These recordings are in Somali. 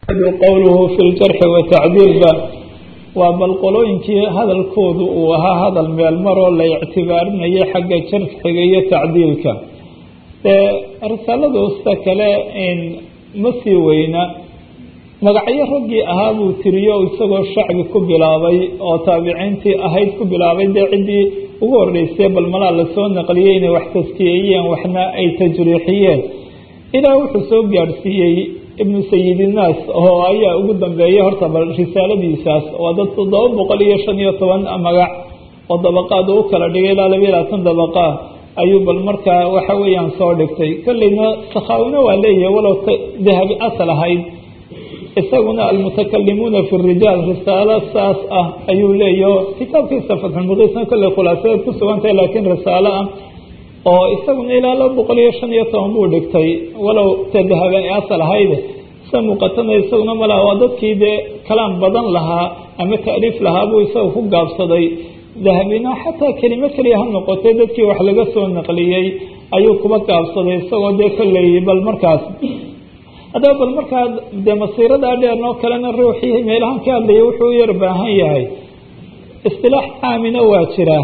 qowluhu fi ljarxi watacdiilba waa balqolooyinkii hadalkoodu uu ahaa hadal meel maroo la ictibaarinayay xagga jarxiga iyo tacdiilka. risaaladoosta kale ma sii weyna magacyo raggii ahaa buu tiriyo isagoo shacbi ku bilaabay oo taabiciintii ahayd ku bilaabay dee ciddii ugu horeysay bal malaa lasoo naqliyey inay wax taskiyeeyeen waxna ay tajriixiyeen ilaa wuxuu soo gaadhsiiyey ibnu sayidinaas oo ayaa ugu dambeeyay horta bal risaaladiisaas waa dad 715 magac oo dabaqaad u kala dhigay ilaa 22 dabaqaa ayuu bal markaa waxa weeyaan soo dhigtay. kolleyna sakhaawina waa leeyahay walow dahabi asal ahayd, isaguna almutakalimuuna fi rijaal risaalo saas ah ayuu leeyahay. kitaabkiisa fatxulmuqiisna kolley khulaasadeed ku sugantahay laakiin risaalo ah oo isaguna ilaa 215 buu dhigtay walow dahabi ay asal ahayd. sa muuqatana isaguna malaha waa dadkii dee kalaam badan lahaa ama taaliif lahaa buu isaga ku gaabsaday. dahabina xataa kelimo keliya ha noqotay dadkii wax laga soo naqliyey ayuu kuba gaabsaday isagoo dee kolley bal markaas haddaba bal markaa dee masiirada dheernoo kalena ruuxii meelahan ka hadlaya wuxuu u yar baahan yahay istilaax caamina waa jira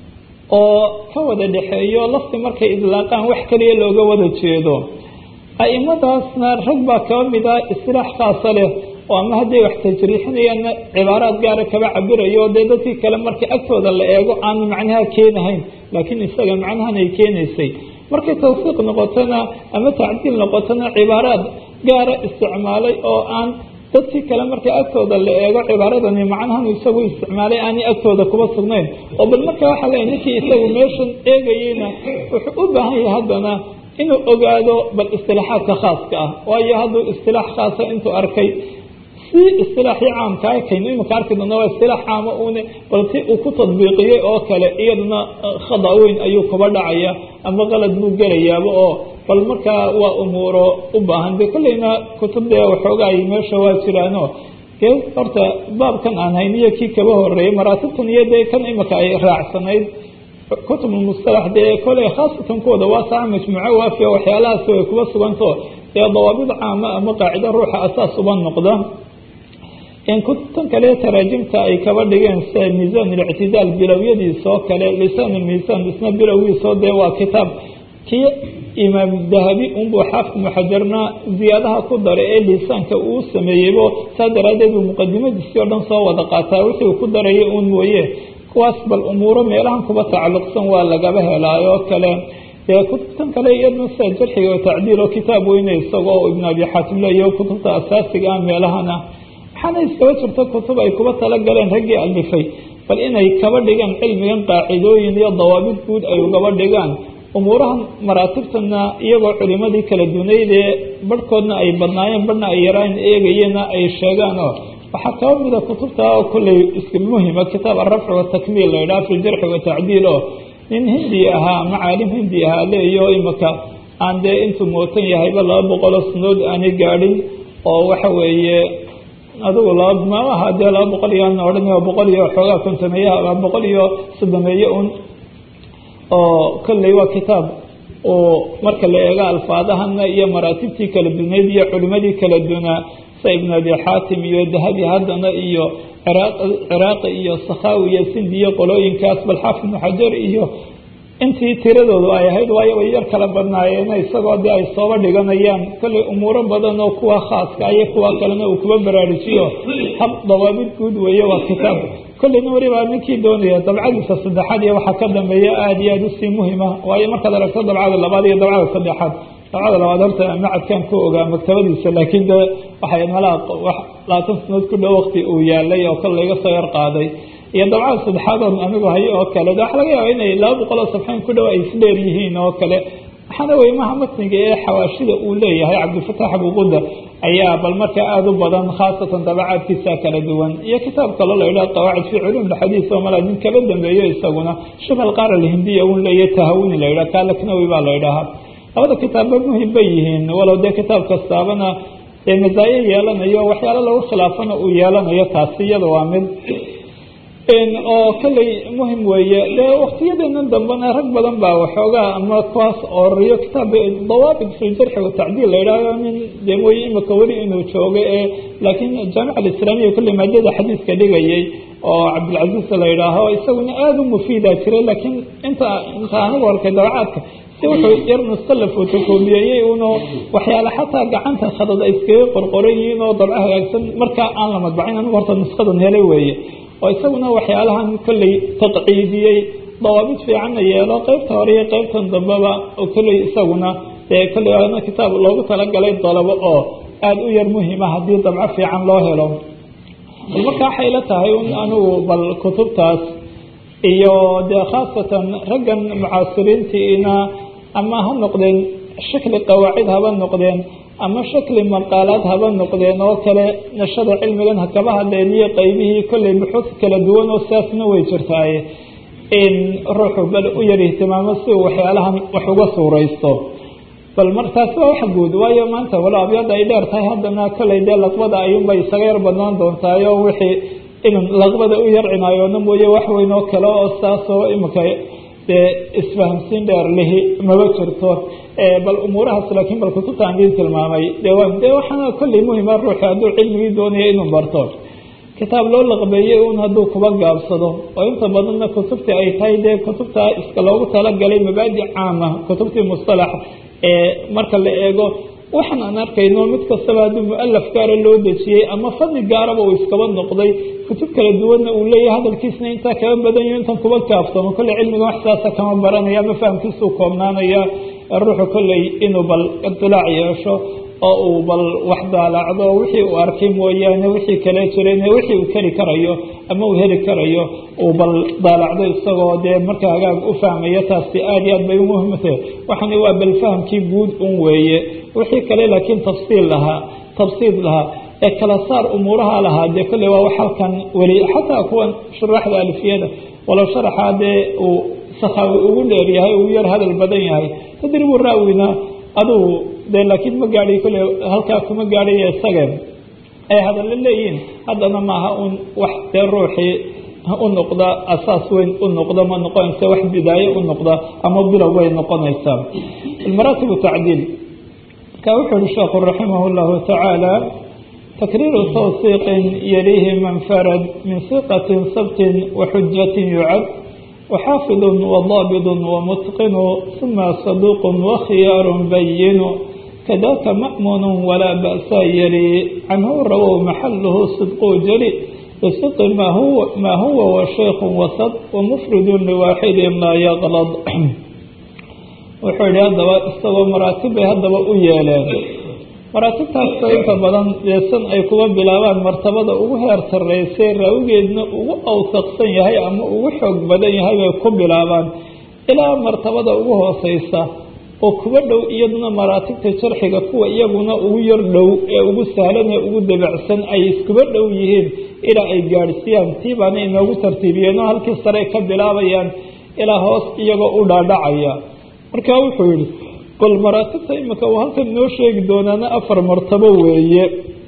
oo ka wada dhexeeyo lafti markay idlaaqaan wax keliya looga wada jeedo. a'imadaasna rag baa kaba mid ah istilaax khaasa leh oo ama hadday wax tajriixinayaanna cibaaraad gaara kaba cabirayo dee dadkii kale markii agtooda la eego aanu macnaha keenahayn laakiin isaga macnahan ay keenaysay. markay tawfiiq noqotona ama tacdiil noqotona cibaaraad gaara isticmaalay oo aan dadkii kale markii agtooda la eego cibaaradani macnahan isagu isticmaalay aanay agtooda kuba sugnayn oo bal marka waxaa leeyahay ninkii isagu meeshan eegayeyna wuxuu u baahan yahay haddana inuu ogaado bal istilaaxaadka khaaska ah, waayo hadduu istilaax khaasa intuu arkay si istilaaxii caamka kaynu imika arki doona waa istilaax caama uune bal si uu ku tadbiiqiyey oo kale iyaduna khada weyn ayuu kuba dhacaya ama qalad buu gelayaaba oo bal markaa waa umuuro u baahan. de kolleyna kutubdee waxoogaa ay meesha waa jiraano dee horta baabkan aan hayniyo kii kaba horeeyay maraatibtan iyo dee kan imika ay raacsanayd kutubulmustalax dee koley khaasatan kuwada waasaca majmuuco waafiya waxyaalahaasi way kuba suganto dee dawaabid caama ama qaacida ruuxa asaas uba noqda. kutubtan kale taraajimta ay kaba dhigeen sida miisaan اlictidaal bilowyadiisa oo kale lisaan miisaan isna bilowgiisao dee waa kitaab kii imaam dahabi unbuu xaafid muxajarna ziyaadaha ku daray ee lisaanka uu sameeyeybo saa daraaddeed uu muqadimadiisii oo dhan soo wada qaataa wixii uu ku darayay uun mooye kuwaas bal umuuro meelahan kuba tacalluqsan waa lagaba helaayo oo kale. dee kutubtan kale iyadna sida jarxiga oo tacdiil oo kitaab weyne isagoo ibn abi xaatim leeyaho kutubta asaasiga ah meelahana waxaana iskaba jirta kutub ay kuba talagaleen raggii alifay bal inay kaba dhigaan cilmigan qaacidooyin iyo dawaabid guud ay ugaba dhigaan umuurahan maraatibtana iyagoo culimadii kala dunaydee barhkoodna ay badnaayeen barhna ay yaraan eegayeenna ay sheegaan oo waxaa kaba mida kutubta oo kolley iska muhima kitaab alrafci watakmiil la yidhaha fi ljarxi watacdiil oo nin hindi ahaa ama caalim hindi ahaa leeyo imika aan dee intuu mootan yahayba 200 sanood aanay gaadhin oo waxa weeye adigu maaha dee 200 iyo aan odhan 100 iyo xoogaa kontomeeyaha 100 iyo 300 un oo kolley waa kitaab oo marka la eego alfaadahana iyo maraatibtii kala dunayd iyo culimadii kala dunaa sa ibn abi xaatim iyo dahabi haddana iyo ciraaqi iyo sakhaawi iyo sindi iyo qolooyinkaas bal xaafid muxajar iyo intii tiradoodu ay ahayd waayo way yar kala badnaayeen isagoo dee ay sooba dhiganayaan kolley umuuro badan oo kuwa khaaska iyo kuwa kalena uu kuba baraarujiyo hab dawaabid guud weeye waa kitaab kolleyna welibaa ninkii doonaya dabcadiisa saddexaad iyo waxaa ka dambeeya aada iyo aada usii muhima waayo markaad aragto dabcada labaad iyo dabcada saddexaad dabcada labaad horta macadkan ku ogaa maktabadiisa laakiin de waxay malaha 20 sanood ku dhow waqti uu yaalay oo kale laga soo yar qaaday iyo dabcada saddexaad oo anigu hayo oo kale waxa laga yaabaa inay 200 safxaan ku dhow ay isleer yihiin oo kale waxaana wey maha matniga ee xawaashida uu leeyahay cabdilfataax abuquda ayaa bal marka aada u badan khaasatan dabacaadkiisa kala duwan iyo kitaab kale la yidhaha qawaacid fi culuum alxadiis oo mala nin kala dambeeyo isaguna shibh alqaar alhindiya un leeyahay tahawuni la yidhaha kaalaknawi baa la yidhahaa. labada kitaabba muhim bay yihiin walow dee kitaab kastaabana ee masaayo yeelanayo waxyaalo lagu khilaafana uu yeelanayo taasi iyada waa mid. oo kalley muhim weeye dee waktiyadeena dambena rag badan baa waxoogaa ama kuwaas ooriyo kitaab dawaabit fi jarxi watacdiil la yidhahdo nin dee mooye imika weli inuu joogo laakiin jaamica alislaamiya kulley maadada xadiiska dhigayay oo cabdilcaziz la yidhaaho isaguna aada u mufiida jiray laakiin inta anigu arkay dabacaadka si wuxuu yar musallaf uu takoobiyey uno waxyaala xataa gacanta khadad ay iskaga qorqoran yihiin oo dabca hagaagsan markaa aan la madbacin anigu horta nusqadan helay weeye oo isaguna waxyaalahan kolley taqciidiyey dawaabid fiicanna yeelo qaybta hore iyo qaybtan dambeba oo kolley isaguna dee kolley ana kitaab loogu talagalay dalabo oo aada u yar muhiima haddii dabco fiican loo helo bal marka waxay la tahay anigu bal kutubtaas iyo dee khaasatan raggan mucaasiriintiina ama ha noqdeen shakli qawaacid haba noqdeen ama shakli maqaalaad haba noqdeen oo kale nashada cilmigan hakaba hadleen iyo qaybihii kolley buxuus kala duwan oo sidaasna way jirtaaye in ruuxu bal u yar ihtimaamo si uu waxyaalahan wax uga suuraysto bal markaasi waa wax guud waayo maanta walo abyada ay dheer tahay haddana kolley dee laqbada ayuunbay isaga yar badnaan doontaayo wixii in laqbada u yar cinaayoona mooye wax weyn oo kale oo saasoo imika dee isfahamsiin dheer lihi maba jirto bal umuurahaas laakiin bal kutubta aan diin tilmaamay dee waxaana kolley muhima ruuxi hadduu cilmigii doonaya inuu barto kitaab loo laqbeeyey un hadduu kuba gaabsado oo inta badanna kutubtii ay tahay dee kutubta iska loogu talagalay mabaadi caama kutubtii mustalax marka la eego waxaan aan arkayno mid kastaba haddii mualaf gaara loo dejiyey ama fadli gaaraba uu iskaba noqday kutub kala duwanna uu leeyahay hadalkiisna intaa kaba badan yaho intan kuba kaaftamo kolley cilmiga wax sidaasa kama baranaya ama fahamkiisuu koobnaanaya ruuxu kolley inuu bal idilaac yeesho oo uu bal wax daalaacdo wixii uu arkay mooyaane wixii kale jirayna wixii uu keli karayo ama uu heli karayo uu bal daalacdo isagoo dee marka hagaag u fahmaya taasi aada iyo aad bay umuhimtahay waxani waa bal fahamkii guud un weeye wixii kale laakiin tafsiil lahaa ee kala saar umuuraha lahaa dee kolley waa wax halkan weli xataa kuwan shuraaxda alifiyada walow sharaxa dee uu sakhawi ugu dheer yahay uu yar hadal badan yahay tadribu raawina adugu dee laakiin ma gaadhay kolley halkaa kuma gaadhaya isageen ay hadalla leeyihiin haddana maaha un wax dee ruuxii u noqda asaas weyn u noqda ma noqonaysa wax bidaaye u noqda ama bilow way noqonaysaa almaraatib tacdiil marka wuxuu uhi sheekhu raximah llahu tacaala takriiru tawsiiqin yaliihi man farad min siqatin sabtin waxujatin yucad وxاaفظ وضابط ومتقن ثم صدوق وخيار بين كذاك مأمون ولا بأس يلي عنه رووا محله صدق جلي بصدق ما هو وشيخ وسط ومفرد لواحد لا يغلط wuxuu yihi haddaba isagoo maraatib bay haddaba u yeeleen maraatibtaasta inta badan deesan ay kuga bilaabaan martabada ugu heer sarreysay raawigeedna ugu awsaqsan yahay ama ugu xoog badan yahay bay ku bilaabaan ilaa martabada ugu hooseysa oo kuwa dhow iyaduna maraatibta jarxiga kuwa iyaguna ugu yar dhow ee ugu sahlan ee ugu dabacsan ay iskuba dhow yihiin ilaa ay gaadhsiiyaan tii baana inoogu tartiibiyeen oo halkii sare ka bilaabayaan ilaa hoos iyagoo u dhaadhacaya markaa wuxuu yihi bal maraatibta imika uu halkan noo sheegi doonaana 4 martabo weeye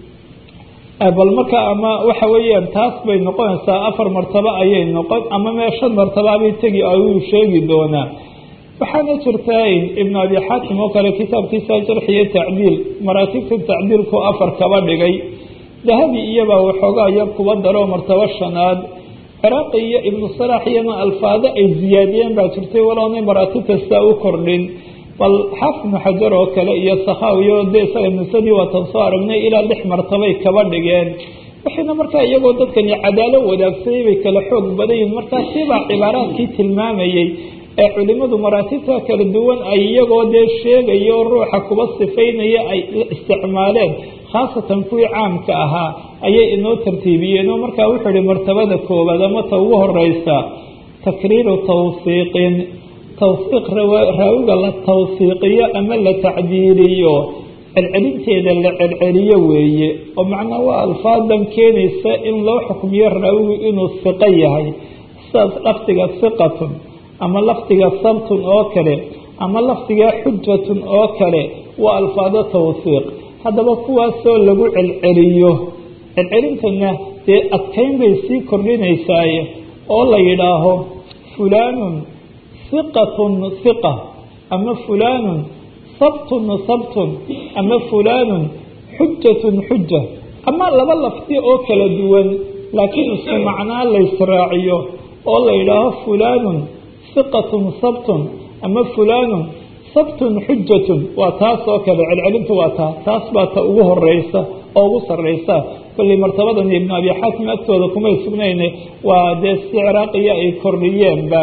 bal marka ama waxa weeyaan taas bay noqonaysaa 4 martabo ayay noqon ama 5 martabo bay tegi ayuu sheegi doonaa waxaana jirtaa ibn abi xaatim oo kale kitaabkiisa jarx iyo tacdiil maraatibta tacdiilku 4 kaba dhigay dahabi iyaba waxoogaa yar kuba daro martabo 5aad ciraaqi iyo ibnu salaax iyana alfaado ay ziyaadiyeen baa jirtay waloonay maraatibta sidaa u kordhin bal xaafid ibnu xajar oo kale iyo sakhaawiyo dee isaga nusadii waatan soo aragnay ilaa 6 martabay kaba dhigeen waxayna markaa iyagoo dadkani cadaalo wadaagsanay bay kala xoog badan yihiin markaa siibaa cibaaraadkii tilmaamayey ee culimadu maraatibta kala duwan ay iyagoo dee sheegayo ruuxa kuba sifaynaya ay isticmaaleen khaasatan kuwii caamka ahaa ayay inoo tartiibiyeen oo markaa wuxuu ihi martabada koowaad ama ta ugu horeysa takriiru tawsiiqin tawsiiq raawiga la tawsiiqiyo ama la tacdiiliyo celcelinteeda la celceliyo weeye oo macnaa waa alfaadan keenaysa in loo xukmiyo raawigu inuu siqo yahay sidaas lafdiga siqatun ama lafdiga sabtun oo kale ama lafdiga xujatun oo kale waa alfaado tawsiiq haddaba kuwaasoo lagu celceliyo celcelintana dee adkayn bay sii kordhinaysaaye oo la yidhaaho fulaanun hiqatun hiqa ama fulaanun sabtun sabtun ama fulaanun xujatun xuja ama laba lafdi oo kala duwan laakiin isku macnaa la israaciyo oo la yidhaaho fulaanun hiqatun sabtun ama fulaanun sabtun xujatun waa taas oo kale celcelintu waa taas baa ta ugu horeysa oo ugu sareysa kolley martabadan ibnu abi xaatim agtooda kumay sugnayne waa dee si ciraaqiya ay kordhiyeenba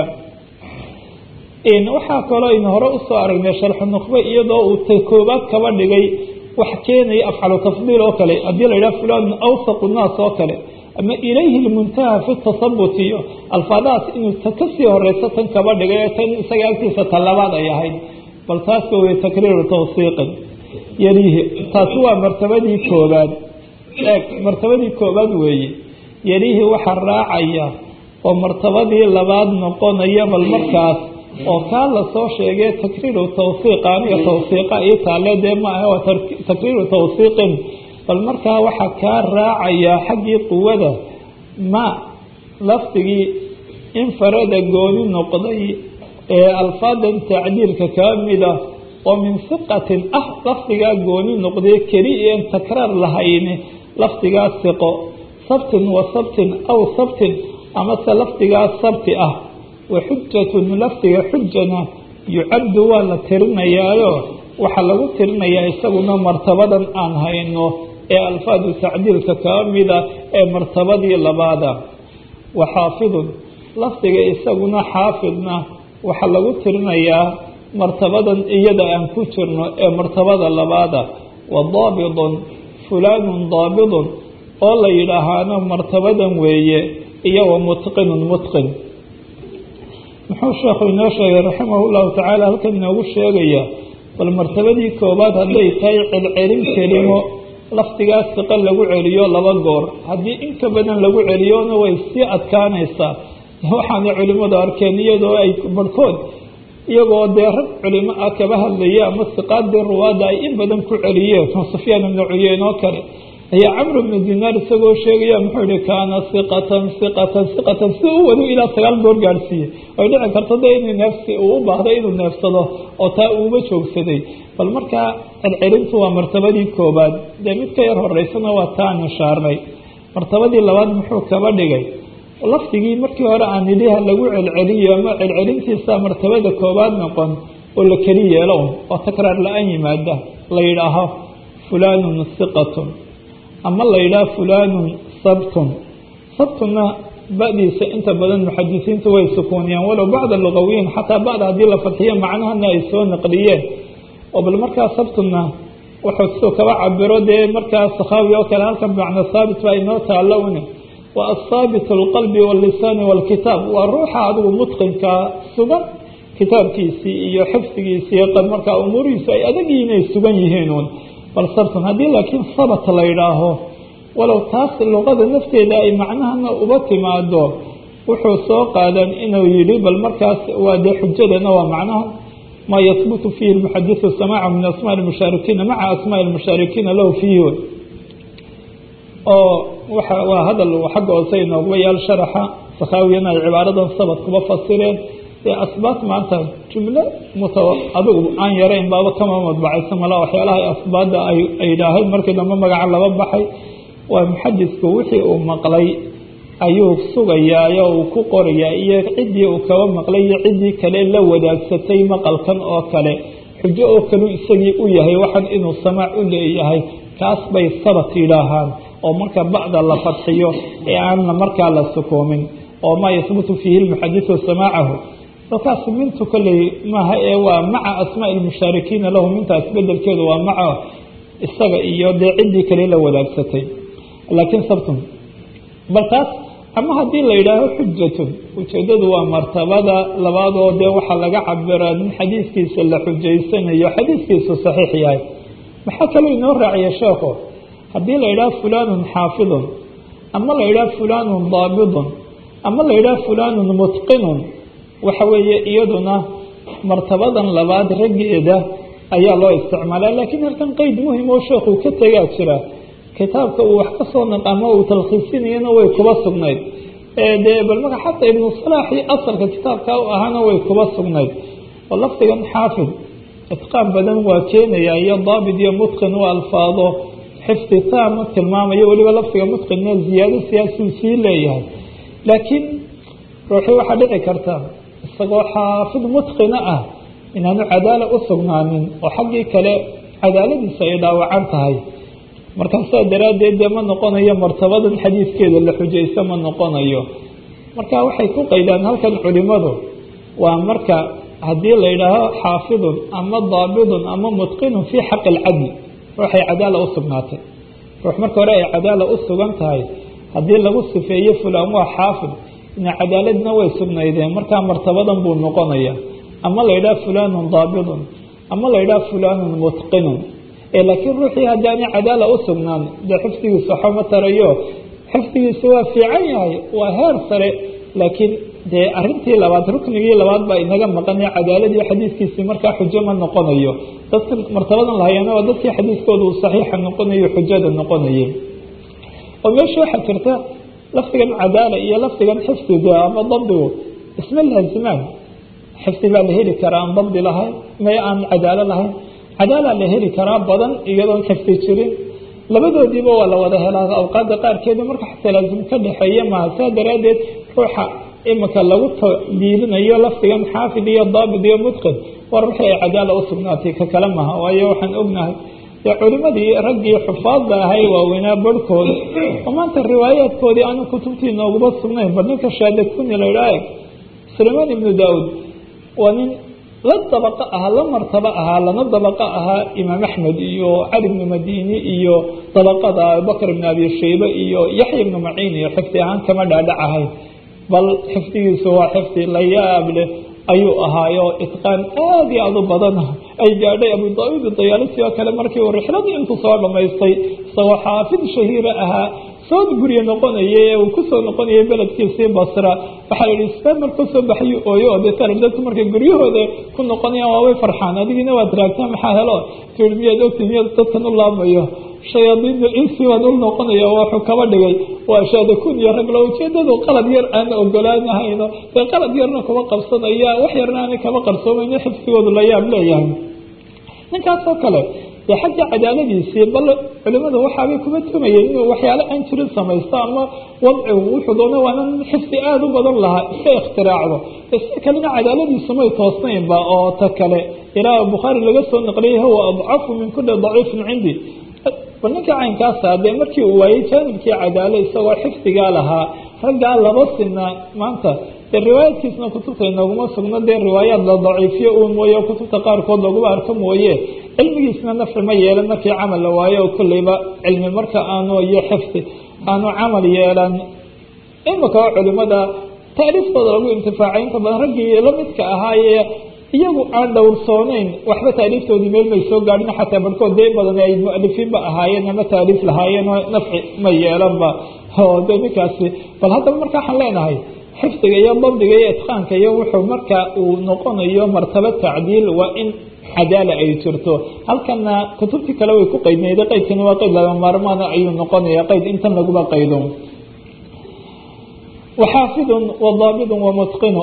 waxaa kaloo aynu hore usoo aragnay sharxu nukhbe iyadoo uu ta koobaad kaba dhigay wax keenaya afcalu tafdiil oo kale haddii la yidhaha fulanun awsaqu naas oo kale ama ilayhi lmuntaha fi tasabuti iyo alfaadahaas inuu ta kasii horeysa tan kaba dhigay ee tan isaga agtiisa ta labaad ay ahayd bal taas way takriiru tawsiiqin yalihi taasi waa martabadii koobaad martabadii koobaad weeye yalihi waxaa raacaya oo martabadii labaad noqonaya bal markaas oo kaa lasoo sheegay takriiru tawsiiqa aniga tawsiiqa ii taale dee ma aha waa takriiru tawsiiqin bal markaa waxaa kaa raacaya xaggii quwada ma lafdigii infarada gooni noqday ee alfaadan tacdiilka kaa mida oo min siqatin lafdigaa gooni noqday keliyan takraar lahayni lafdigaa siqo sabtin wa sabtin aw sabtin amase lafdigaa sabti ah wa xujatun lafdiga xujana yucaddu waa la tirinayaayo waxaa lagu tirinayaa isaguna martabadan aan hayno ee alfaadu tacdiilka kaa mida ee martabadii labaada wa xaafidun lafdiga isaguna xaafidna waxaa lagu tirinayaa martabadan iyada aan ku jirno ee martabada labaada wa daabidun fulaanun daabidun oo la yidhaahaano martabadan weeye iyo wa mutqinun mutqin muxuu sheekhu inoo sheegay raximah llahu tacaala halkan inoogu sheegaya bal martabadii koobaad hadday tahay celcelin kelimo lafdigaas siqa lagu celiyo laba goor haddii inka badan lagu celiyona way sii adkaanaysaa waxaana culimadu arkeen iyadoo ay barhkood iyagoo dee rag culimo ah kaba hadlaya ama siqaadii ruwaada ay in badan ku celiyeen sufyaan ibnu cuyeyn oo kale ayaa camr bnu dinaar isagoo sheegaya muxuu yihi kaana siqatan siqatan siqatan si u wadu ilaa 9 goor gaadhsiiyey ay dhici karto dee inuu neefsi uu u baahday inuu neefsado oo taa uuba joogsaday bal markaa celcelintu waa martabadii koobaad dee mid ka yar horeysana waa taan ishaarnay martabadii labaad muxuu kaba dhigay lafdigii markii hore aan nidhiha lagu celceliyo ama celcelintiisa martabada koobaad noqon oo la keli yeelo oo takraar la-aan yimaada la yidhaaho fulaanun siqatun ama la yidhaaho fulaanun sabtun sabtuna badiisa inta badan muxadisiintu way sukuuniyaan walow bacda lugawiyiin xataa bacda haddii la fadxiyo macnahana ay soo naqliyeen oo bal markaa sabtuna wuxuu soo kaba cabiro dee markaa sakhaawi oo kale halkan macno saabit baa inoo taalla une waa asaabit alqalbi wallisaani walkitaab waa ruuxa adigu mutqinka sugan kitaabkiisii iyo xifdigiisii markaa umuurihiisu ay adagii inay sugan yihiin un bal sabtun haddii laakiin sabat la yidhaaho walow taas luqada nafteeda ay macnahana uba timaado wuxuu soo qaadan inuu yidhi bal markaas waa dee xujadana waa macnaha maa yahbutu fiihi lmuxadisu samaaca min asmaa lmushaarikiina maca asmaa lmushaarikiina lahu fiihi oo waa hadal xagga hoose inooguba yaal sharaxa sakhaawiyana ay cibaaradan sabad kuba fasireen ee asbaat maanta jumlo adigu aan yarayn baaba kama madbacaysa mala waxyaalaha asbaada ay yidhaaheen markii dambe magaca laba baxay waa muxadisku wixii uu maqlay ayuu sugayaayo uu ku qorayaa iyo ciddii uu kaba maqlay iyo ciddii kale la wadaagsatay maqalkan oo kale xujo oo kalu isagii u yahay waxan inuu samaac u leeyahay kaas bay sabat yidhaahaan oo marka bacda la fadxiyo ee aanna markaa la sukoomin oo maa yahbutu fiihi lmuxadisu samaacahu markaas mintu kolley maaha ee waa maca asmaa lmushaarikiina lahu mintaas bedelkeedu waa maca isaga iyo dee ciddii kale la wadaagsatay laakiin sabtun bal taas ama haddii la yidhaaho xujatun ujeedadu waa martabada labaad oo dee waxaa laga cabiraa nin xadiiskiisa la xujaysanayo xadiiskiisu saxiix yahay maxaa kaloo inoo raaciya sheekho haddii la yidhaho fulaanun xaafidun ama la yidhaho fulaanun daabidun ama la yidhaho fulaanun mutqinun waxa weeye iyaduna martabadan labaad raggeeda ayaa loo isticmaalaa laakiin halkan qeyd muhim oo sheekuu ka tegaa jira kitaabka uu wax ka soo naqamo uu talkhiisinayana way kuba sugnayd dee bal marka xataa ibnu salaaxi asalka kitaabka u ahaana way kuba sugnayd oo lafdigan xaafid itqaan badan waa keenaya iyo daabit iyo mutqin waa alfaado xifdi taama tilmaamayo weliba lafdiga mutqinna ziyaado siyaasuu sii leeyahay laakiin ruuxii waxaa dhici karta isagoo xaafid mutqina ah inaanu cadaala u sugnaanin oo xaggii kale cadaaladiisa ay dhaawacan tahay markaasaa daraaddeed dee ma noqonayo martabadan xadiiskeeda la xujayso ma noqonayo marka waxay ku qaydaan halkan culimadu waa marka haddii la yidhaaho xaafidun ama daabidun ama mutqinun fii xaqi alcadli ruuxay cadaala u sugnaatay ruux marka hore ay cadaala u sugan tahay haddii lagu sifeeyo fulaan waa xaafid ina cadaaladna way sugnaydeen markaa martabadan buu noqonaya ama la yidhaha fulaanun daabidun ama la yidhaha fulaanun mutqinun laakiin ruuxii haddii aanay cadaala u sugnaan dee xifdigiisu waxa ma tarayo xifdigiisu waa fiican yahay waa heer sare laakiin dee arintii labaad ruknigii labaad baa inaga maqanay cadaaladii xadiiskiisii markaa xujo ma noqonayo dadka martabadan lahayaana waa dadkii xadiiskooda uu saxiixa noqonayo xujada noqonayay oo meesha waxaa jirta lafdigan cadaala iyo lafdigan xifdiga ama dabdigu isma laazimaan xifdi baa la heli karaa aan dabdi lahayn may aan cadaalo lahayn cadaala la heli karaa badan iyadoon xifdi jirin labadoodiiba waa la wada helaa awqaada qaarkeeda marka xataa laazim ka dhexeeya maaha saa daraaddeed ruuxa imika lagu diilinayo lafdigan xaafid iyo daabit iyo mutqin waa ruuxii ay cadaala u sugnaatay ka kale maha waayo waxaan ognahay dee culimadii raggii xufaadda ahay waaweynaa barhkooda oo maanta riwaayaadkoodii aanu kutubtii nooguma sugnayn bal ninka shaadakuni la idhaaha sulaymaan ibnu daawud waa nin la dabaqo ahaa la martabo ahaa lana dabaqo ahaa imaam axmed iyo cali bnu madini iyo dabaqada abubakr ibn abi shaybe iyo yaxya ibnu maciin iyo xifdi ahaan kama dhaadhac ahayn bal xifdigiisu waa xifdi la yaab leh ayuu ahaayo itqaan aad iyo aad u badan ay gaadhay abu daawud dayaalisi oo kale markii uu rixladii intuu soo dhamaystay isagoo xaafid shahiira ahaa soo guryo noqonaya ee uu kusoo noqonayay beledkiisii basra waxaa la yihi isbamar kasoo baxayu ooyo oo deetana dadku markay guryahooda ku noqonayaan waa way farxaan adigiina waad raagtaa maxaa helo tii miyaad ogti miyaad dadkan u laamayo shayaadiin insi waad u noqonaya wuxuu kaba dhigay waa shaadakun iyo ragla ujeedadu qalad yar aan ogolaanahayno dee qalad yarna kuma qabsanaya wax yarna aanay kaba qarsoomayno xifsigoodu la yaab leeyahay ninkaasoo kale dee xagga cadaaladiisii bal culimadu waxaabay kuma tumayeen inuu waxyaale aan jirin samaysto ama wadcigu wuxuu doona waana xifdi aada u badan lahaa iska ikhtiraacdo si kalena cadaaladiisu may toosnaynba oo ta kale ilaa bukhaari laga soo naqliyay huwa adcafu min kuli daciifin cindi bal ninka caynkaasa dee markii uu waayey jaanibkii cadaalo isagoo xifdigaa lahaa raggaa laba sina maanta dee riwaayaadkiisna kutubta inooguma sugno dee riwaayaad la daciifiyo uun mooye kutubta qaarkood laguma arko mooye cilmigiisna nafci ma yeelan markii camal la waayo oo kolleyba cilmi marka aanu iyo xifdi aanu camal yeelan imika oo culimada taariiftooda lagu intifaacay inta badan raggii lamidka ahaayee iyagu aan dhowrsooneyn waxba taariiftoodii meel may soo gaadhin xataa barhkood dee badan ay mualifiinba ahaayeen ama taariif lahaayeen oo nafci ma yeelanba oo de ninkaasi bal haddaba marka waxaan leenahay xifdiga iyo dabdiga iyo itqaanka iyo wuxuu marka uu noqonayo martaba tacdiil waa in cadaala ay jirto halkana kutubtii kale way ku qaydnayda qaydkani waa qayd lama maarmaana ayuu noqonaya qayd intan laguma qaydo waxaafidun wadaabidun wamutqinu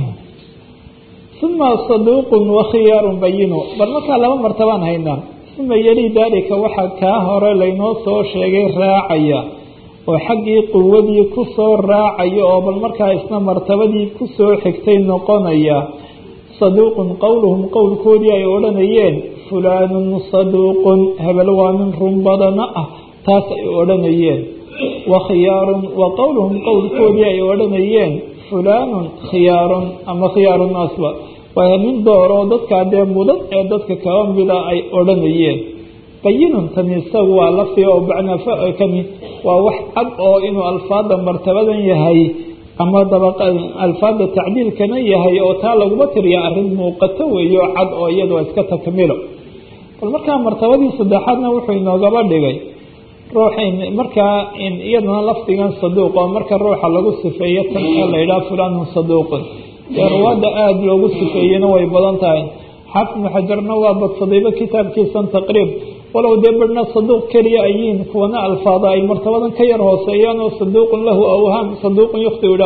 uma saduuqun wakhiyaarun bayinu bal markaa laba martabaan haynaa uma yeli daalika waxaa kaa hore laynoo soo sheegay raacaya oo xaggii quwadii ku soo raacaya oo bal markaa isna martabadii ku soo xigtay noqonaya saduuqun qowluhum qowlkoodii ay odhanayeen fulaanun saduuqun hebel waa nin run badana ah taas ay odhanayeen wakhiyaarun wa qowluhum qowlkoodii ay odhanayeen fulaanun khiyaarun ama khiyaaru naasba waa nin dooro dadkaa dee mudan ee dadka kaba mida ay odhanayeen bayinun tani isagu waa lafdiga oo bacnakani waa wax cad oo inuu alfaada martabadan yahay ama alfaada tacdiilkana yahay oo taa laguma tiriya arrin muuqato weeyo cad oo iyadoo iska takmilo bal markaa martabadii saddexaadna wuxuu inoogaba dhigay ruuxin markaa iyadana lafdigan saduuq oo marka ruuxa lagu sifeeyo tan ee la yidhaha fulaanun saduuqun dee ruwaadda aada loogu sifeeyena way badan tahay xaafid ibnu xajarna waa badsadayba kitaabkiisan taqriib walow dee barhna saduuq keliya ayiin kuwana alfaada ay martabadan ka yar hooseeyaan oo saduuqun lahu awhaam saduuqun yukhti idhaa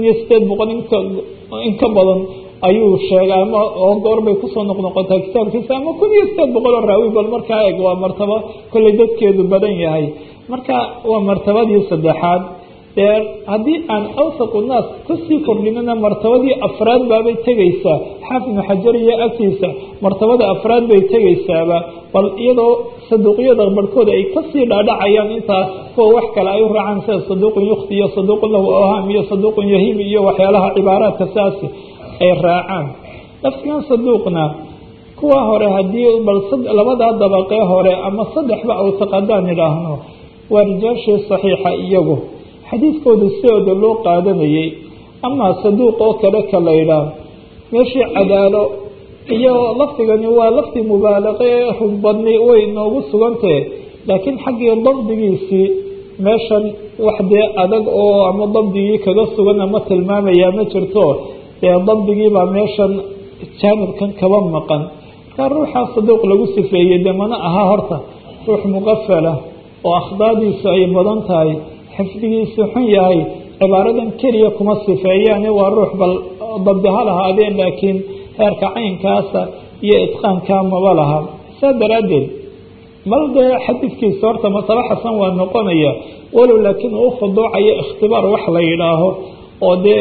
1800 in ka badan ayuu sheegay ama oo goorbay kusoo noqnoqotaa kitaabkiisa ama 1800 raawi bal markaa eeg waa martabo kolley dadkeedu badan yahay marka waa martabadii saddexaad dee haddii aan awsaqu naas kasii kordhinana martabadii afraad baabay tegaysaa xaafid ibnu xajar iyo agtiisa martabada afraad bay tegaysaaba bal iyadoo saduuqyada barhkooda ay kasii dhaadhacayaan intaas kuwa wax kale ay u raacaan sida saduuqun yukhti iyo saduuqun lahu awhaam iyo saduuqun yahiim iyo waxyaalaha cibaaraadka saasi ay raacaan laftigan saduuqna kuwa hore haddii bal labadaa dabaqee hore ama saddexba awsaqadaan idhaahno waa rijaashii saxiixa iyagu xadiidkooda sidooda loo qaadanayay amaa saduuq oo kale ka la ydhaah meeshii cadaalo iyo lafdigani waa lafdi mubaalaqe rugbadni way noogu sugantahe laakiin xaggii dabdigiisii meeshan wax dee adag oo ama dabdigii kaga sugan ama tilmaamayaa ma jirto dee dabdigiibaa meeshan jaanibkan kaba maqan markaa ruuxaa saduuq lagu sifeeyey dee mana aha horta ruux muqafala oo akhdaadiisu ay badan tahay xifdigiisu xun yahay cibaaradan keliya kuma sifeeyaane waa ruux bal dabdi ha lahaadeen laakiin heerka caynkaasa iyo itqaankaa maba laha saa daraaddeed bal dee xadiidkiisa horta masaba xasan waa noqonaya walow laakiin uu khuduucayo ikhtibaar wax la yidhaaho oo dee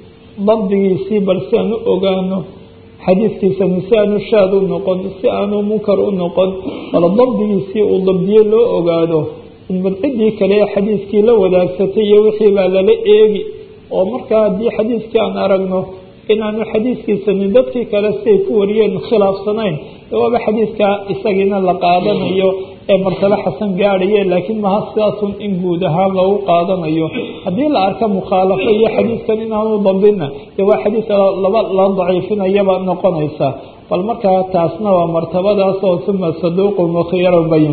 dabdigiisii bal si aan u ogaano xadiidkiisani si aanu shaad u noqon si aanu munkar u noqon bal dabdigiisii uu dabdiye loo ogaado bal ciddii kale xadiidkii la wadaagsatay iyo wixii baa lala eegi oo markaa haddii xadiidkii aan aragno inaanu xadiidkiisani dadkii kale siay ku wariyeen khilaafsanayn waaba xadiidka isagiina la qaadanayo ee martabo xasan gaadhaye laakiin maha sidaasun in guud ahaan lagu qaadanayo haddii la arka mukhaalafo iyo xadiidkan inaanu dabdina dee waa xadiidka la daciifinayaba noqonaysa bal markaa taasna waa martabadaas oo uma saduuqun wakhiyarun bayin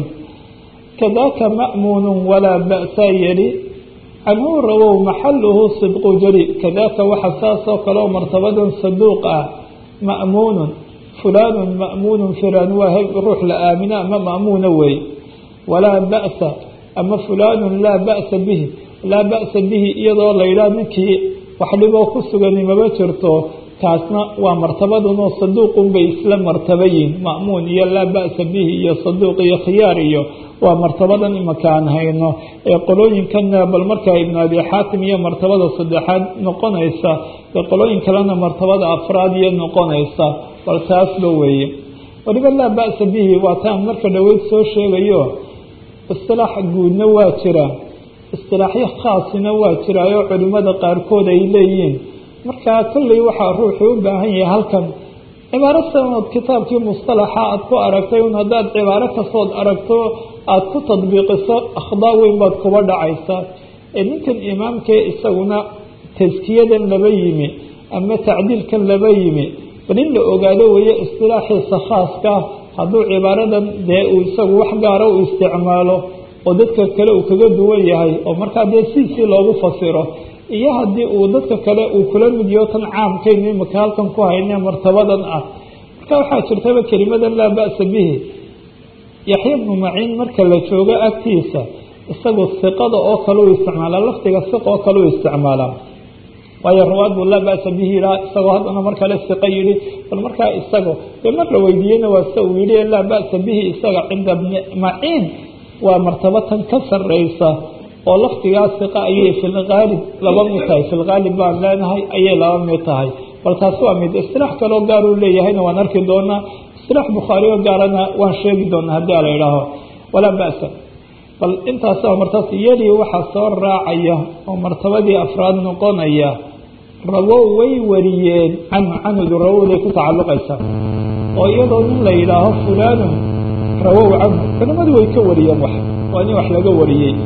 kadaaka ma'muun walaa ba'sa yali canhu rawow maxaluhu sidqu jari kadaaka waxa saasoo kaleo martabadan saduuq ah ma'muunun fulaanun ma'muunun filaan waa ruux la aamina ama ma'muuna weeye walaa ba'sa ama fulaanun laa ba'sa bihi laa ba'sa bihi iyadoo la yidhaah ninkii wax dhiboo ku sugani maba jirto kaasna waa martabadunoo saduuqun bay isla martaba yihin ma'muun iyo laa ba'sa bihi iyo saduuq iyo khiyaar iyo waa martabadan imaka aan hayno ee qolooyinkana bal markaa ibnu abi xaatim iyo martabada saddexaad noqonaysa ee qolooyin kalena martabada afraad iyo noqonaysa bal taasba weeye waliba laa ba'sa bihi waa taan marka dhaweyd soo sheegayo istilaax guudna waa jira istilaaxyo khaasina waa jiraayo culimada qaarkood ay leeyihiin markaa kolley waxaa ruuxuu u baahan yahay halkan cibaaro sanood kitaabkii mustalaxa aad ku aragtay un haddaad cibaaro kastood aragto aada ku tadbiiqiso akhdaa weyn baad kuba dhacaysaa ee ninkan imaamkee isaguna taskiyadan laba yimi ama tacdiilkan laba yimi bal in la ogaado weeye istilaaxiisa khaaska hadduu cibaaradan dee uu isagu wax gaara u isticmaalo oo dadka kale uu kaga duwan yahay oo markaa dee siisii loogu fasiro iyo haddii uu dadka kale uu kula mid yaho tan caamkaynu imaka halkan ku hayne martabadan ah marka waxaa jirtaba kelimadan laa ba'sa bihi yaxya bnu maciin marka la joogo agtiisa isagoo siqada oo kale u isticmaalaa lafdiga siqa oo kale u isticmaalaa waayo rawaad buu laa ba'sa bihi ilaa isagoo haddana mar kale siqa yidhi bal markaa isagoo dee mar la weydiiyeyna waa sida uu yidhi laa ba'sa bihi isaga cinda bni maciin waa martabatan ka sarreysa oo lafdigaa siqa ayay filgaalib laba mid tahay filgaalib baan leenahay ayay laba mid tahay bal taasi waa mid istilaax kaloo gaar uu leeyahayna waan arki doonaa istilaax bukhaari oo gaarana waan sheegi doonaa haddii ala idhaaho walaa ba'sa bal intaas waa martaas iyadii waxaa soo raacaya oo martabadii afraad noqonaya rawow way wariyeen canhudu rawowday ku tacalluqaysaa oo iyadoo nin la yidhaaho fulaanun rawow canhu culimadu way ka wariyeen wax waa nin wax laga wariyey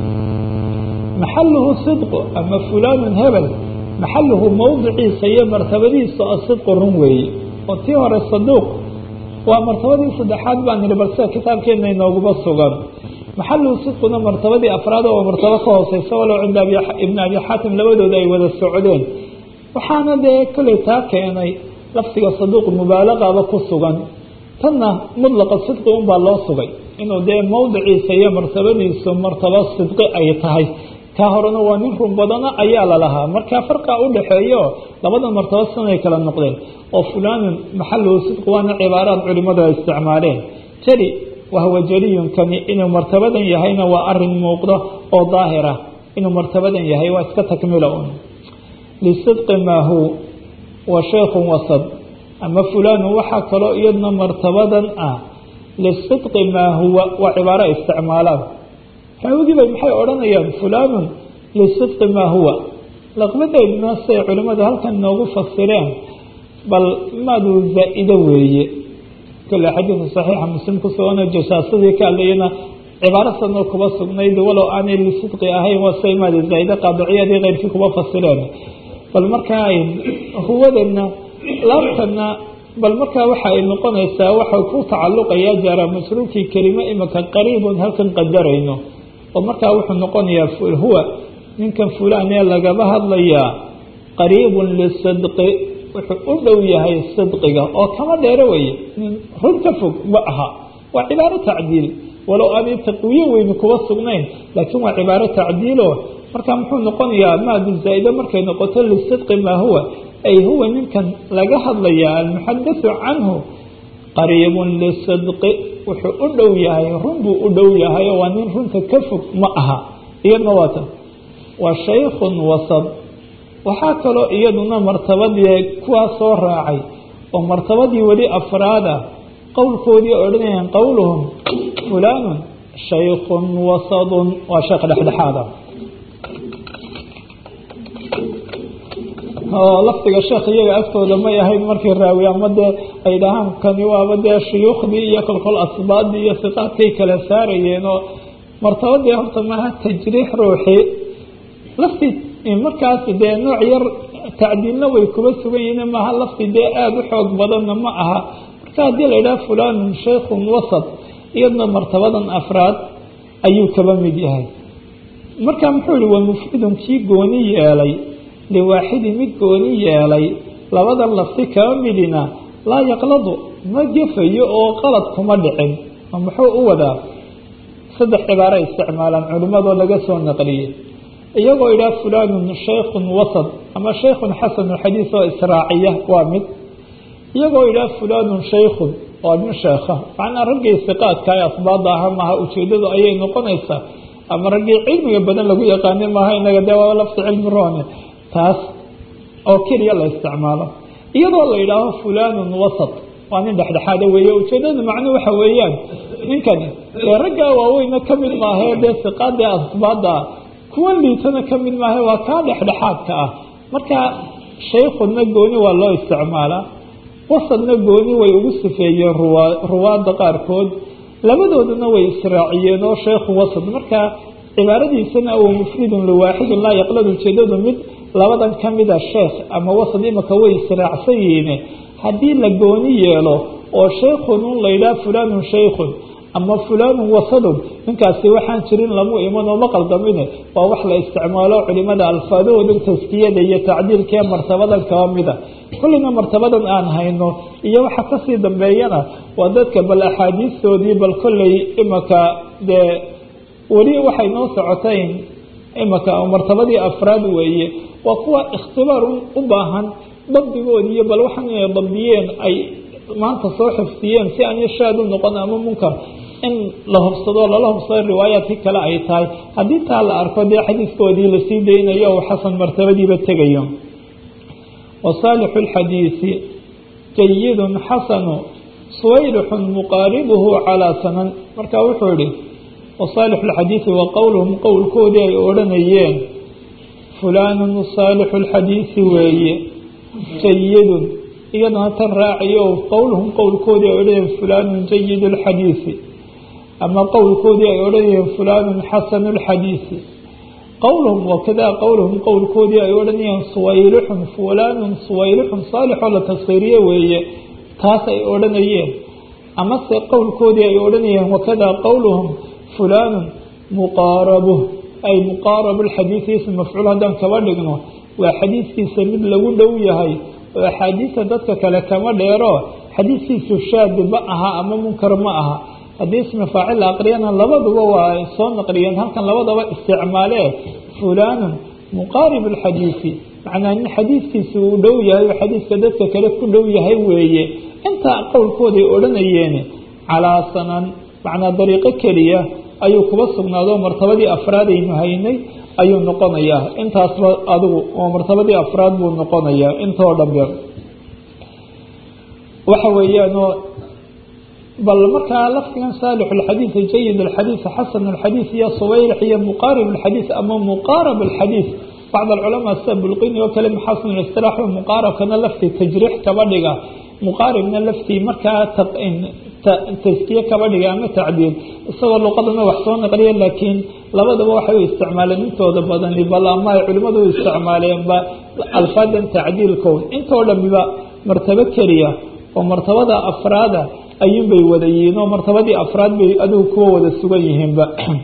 maxaluhu sidqu ama fulaanun hebel maxaluhu mawdiciisa iyo martabadiisa asidqu run weeye oo tii hore saduuq waa martabadii saddexaad baan nidhi bal sida kitaabkeena inooguba sugan maxaluhu sidquna martabadii afraad oo martabo ka hooseysa walow cinda ibni abi xaatim labadooda ay wada socdeen waxaana dee kolley taa keenay lafdiga saduuq mubaalaqaba ku sugan tanna mudlaqa sidqi unbaa loo sugay inuu dee mawdiciisa iyo martabadiisu martabo sidqi ay tahay ka horena waa nin run badana ayaa lalahaa markaa farqa udhaxeeyo labada martabo sanay kala noqdeen oo fulanun maxaluhu sidqi waana cibaaraad culimadu ay isticmaaleen jeli wahuwa jeliyun kani inuu martabadan yahayna waa arin muuqdo oo daahira inuu martabadan yahay waa iska takmila un lisidqi maa hu wa shaykhun wasad ama fulanun waxaa kaloo iyadna martabadan ah lisidqi maa huwa waa cibaaro isticmaalaan raawigii bay maxay odhanayaan fulanun lisidqi maa huwa laqbadeedna say culimadu halkan noogu fasireen bal maadu zaa-ido weeye kale xadiidka saxiixa muslim ku sugan jasaasadii ka hadlayana cibaaro sanoo kuba sugnayd walow aanay lisidqi ahayn waa say maada zaa-ida qaadiciyadii keyrkii kuba fasireen bal markaa huwadana laabtana bal markaa waxa ay noqonaysaa waxa ku tacalluqayaa jaara masruurkii kelimo imika qariibun halkan qadarayno oo markaa wuxuu noqonayaa huwa ninkan fulaan ee lagaba hadlayaa qariibun lisidqi wuxuu u dhow yahay sidqiga oo kama dheero weye nin run ka fog ma aha waa cibaaro tacdiil walow aanay taqwiye weyni kuba sugnayn laakiin waa cibaaro tacdiilo markaa muxuu noqonayaa maadu zaa-ida markay noqoto lisidqi maa huwa ay huwa ninkan laga hadlayaa almuxadasu canhu qariibun lisidqi wuxuu u dhow yahay run buu u dhow yahay oo waa nin runta ka fog ma aha iyadna waatan waa shaykhun wasad waxaa kaloo iyaduna martabadii kuwaa soo raacay oo martabadii weli afraada qowlkoodii odhanayaan qowluhum fulanun shaykhun wasadun waa sheekh dhexdhexaada oo laftiga sheekh iyaga agtooda may ahayn markii raawi ama dee ay dhahaan kani waaba dee shuyuukhdii iyo kolkol asbaadii iyo siqaadkay kala saarayeen oo martabadii horta maaha tajriix ruuxi lafti markaas dee nooc yar tacdiilna way kuba sugan yihiin maaha lafti dee aada u xoog badanna ma aha marka haddii la idhaha fulanun shaykhun wasad iyadna martabadan afraad ayuu kaba mid yahay marka muxuu yihi waa mufridun kii gooni yeelay liwaaxidi mid gooni yeelay labadan lafti kaba midina laa yaqladu ma gefayo oo qalad kuma dhicin oo muxuu u wadaa saddex cibaaro isticmaalaan culimadoo laga soo naqliyey iyagoo idhaha fulanun shaykhun wasad ama shaykhun xasanu xadiis oo israaciya waa mid iyagoo idhaha fulanun shaykhun waa nin sheekha macnaa raggii siqaadka ee asbaada aha maaha ujeedadu ayay noqonaysaa ama raggii cilmiga badan lagu yaqaani maaha inaga dee waa lafti cilmi roone taas oo keliya la isticmaalo iyadoo la yidhaaho fulanun wasad waa nin dhexdhexaada weeye ujeedadu macnuu waxa weeyaan ninkani dee raggaa waaweyna ka mid maahae dee siqaadee asbaada kuwa liitana ka mid maaha waa kaa dhexdhexaadka ah marka shaykhuna gooni waa loo isticmaalaa wasadna gooni way ugu sifeeyeen ruwaada qaarkood labadooduna way israaciyeen oo shaykhu wasad marka cibaaradiisana wa mufridun liwaaxidin laa yaqladu ujeedadu mid labadan kamida sheekh ama wasad imaka way israacsan yihiin haddii la gooni yeelo oo shaykhunun la yidhaha fulanun shaykhun ama fulanun wasadun ninkaasi waxaan jirin lamu iman oo ma qaldamine waa wax la isticmaalo culimada alfaadahooda taskiyada iyo tacdiilkaee martabadan kaba mida kullina martabadan aan hayno iyo waxa kasii dambeeyana waa dadka bal axaadiistoodii bal kolley imaka dee weli waxay noo socotayn imaka martabadii afraad weeye waa kuwa ikhtibaar u baahan dabdigoodi iyo bal waxaan inay dabdiyeen ay maanta soo xifdiyeen si aan shaad u noqon ama munkar in la hubsado lala hubsado riwaayaadkii kale ay tahay haddii taa la arko dee xadiiskoodii lasii daynayo oo xasan martabadiiba tegayo wasaalixu lxadiisi jayidun xasanu suwaylixun muqaaribuhu calaa sanan marka wuxuu ihi wasaalixu lxadiisi wa qowluhum qowlkoodii ay odhanayeen fulanun saalixu lxadiisi weeye jayidun iyadana tan raaciyo qowluhum qowlkoodii ay odhanayeen fulanun jayid lxadiisi ama qowlkoodii ay odhanayeen fulanun xasanu lxadiisi qowluhum wakadaa qowluhum qowlkoodii ay odhanayeen suwaylixun fulanun suwaylixun saalixoo la tasfiiriye weeye taas ay odhanayeen amase qowlkoodii ay odhanayeen wakadaa qowluhum fulanun muqaarabu ay muqaarabu lxadiisi ism mafcuul haddaan kaba dhigno waa xadiiskiisa mid lagu dhow yahay oo axaadiista dadka kale kama dheero xadiiskiisu shaadi ma aha ama munkar ma aha haddii ismi faacil la aqriyana labaduba waa soo naqliyeen halkan labadaba isticmaalee fulanun muqaarib alxadiisi macnaa nin xadiiskiisa uu dhow yahay oo xadiiska dadka kale ku dhow yahay weeye intaa qowlkooday odhanayeen calaa sanan macnaa dariiqo keliya ayuu kuba sugnaado martabadii afraad aynu haynay ayuu noqonayaa intaasba adigu oo martabadii afraad buu noqonayaa intoo dhanbe waxa weeyaanoo bal markaa lafdigan saalix alxadiid jayid alxadiid xasan alxadiid iyo subayx iyo muqaarib alxadiid ama muqaarab alxadiid bacd alculamaa sida bulqini oo kale maxasin istilaax muqaarabkana lafti tajriix kaba dhiga muqaaribna laftii markaa taskiye kaba dhiga ama tacdiil isagoo luqadana wax soo naqliya laakiin labadaba waxay u isticmaaleen intooda badani bal ama ay culimadu u isticmaaleenba alfaadan tacdiilkood intoo dhanbiba martabo keliya oo martabada afraada ayuunbay wada yihiin oo martabadii afraad bay adigu kuwa wada sugan yihiinba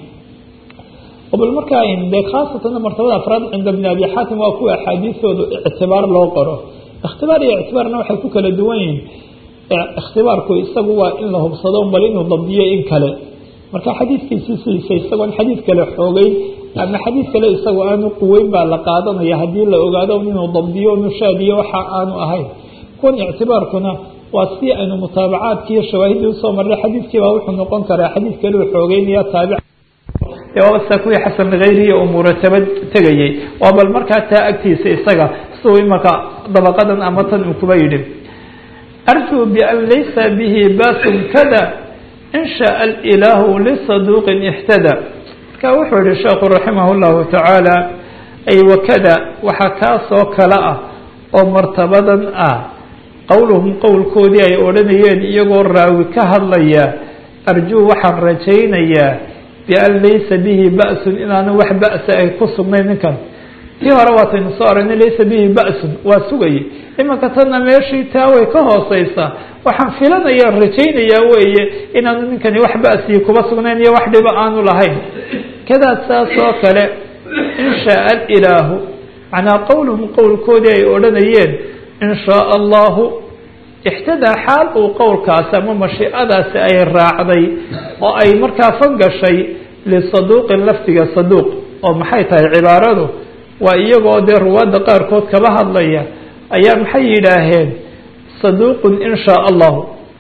bal markaa de khaasatan martabada afraad cinda bni abi xaatim waa kuwa axaadiisooda ictibaar loo qoro ikhtibaar iyo ictibaarna waxay ku kala duwan yihiin ikhtibaarku isagu waa in la hubsado bal inuu dabdiyo in kale marka xadiidkiisii siisa isagoon xadiid kale xoogeyn ama xadiid kale isagoo aanu quweyn baa la qaadanaya haddii la ogaado inuu dabdiyo nushaadiyo waxa aanu ahayn kuwan ictibaarkuna waa si aynu mutaabacaadkiiyo shawaahidii usoo marnay xadiidkiibaa wuxuu noqon karaa xadiid kale u xoogeynaya taabic waabasa kuwii xasan hayrihi oo murataba tegayay waa bal markaa taa agtiisa isaga siduu imaka dabaqadan ama tan uu kuba yidhi arjuu bian laysa bihi basun kada in shaء alilaahu lisaduuqin ixtada marka wuxuu yihi sheekhu raximah اllahu tacaala ay wakada waxaa kaasoo kale ah oo martabadan ah qowluhum qowlkoodii ay odhanayeen iyagoo raawi ka hadlaya arjuu waxaan rajaynayaa bian laysa bihi ba'sun inaanu wax ba'sa ay ku sugnayn ninkan tii hore waataynu soo aragnay laysa bihi ba'sun waa sugayay imanka tanna meeshii taa way ka hooseysaa waxaan filanaya rajaynayaa weeye inaanu ninkani wax ba'sii kuba sugnayn iyo wax dhiba aanu lahayn kadaa saas oo kale in shaء alilaahu macnaa qowluhum qowlkoodii ay odhanayeen in shaء allahu ixtadaa xaal uu qowlkaasi ama mashiicadaasi ay raacday oo ay markaa fangashay lisaduuqin lafdiga saduuq oo maxay tahay cibaaradu waa iyagoo dee ruwaadda qaarkood kaba hadlaya ayaa maxay yidhaaheen saduuqun in shaء allahu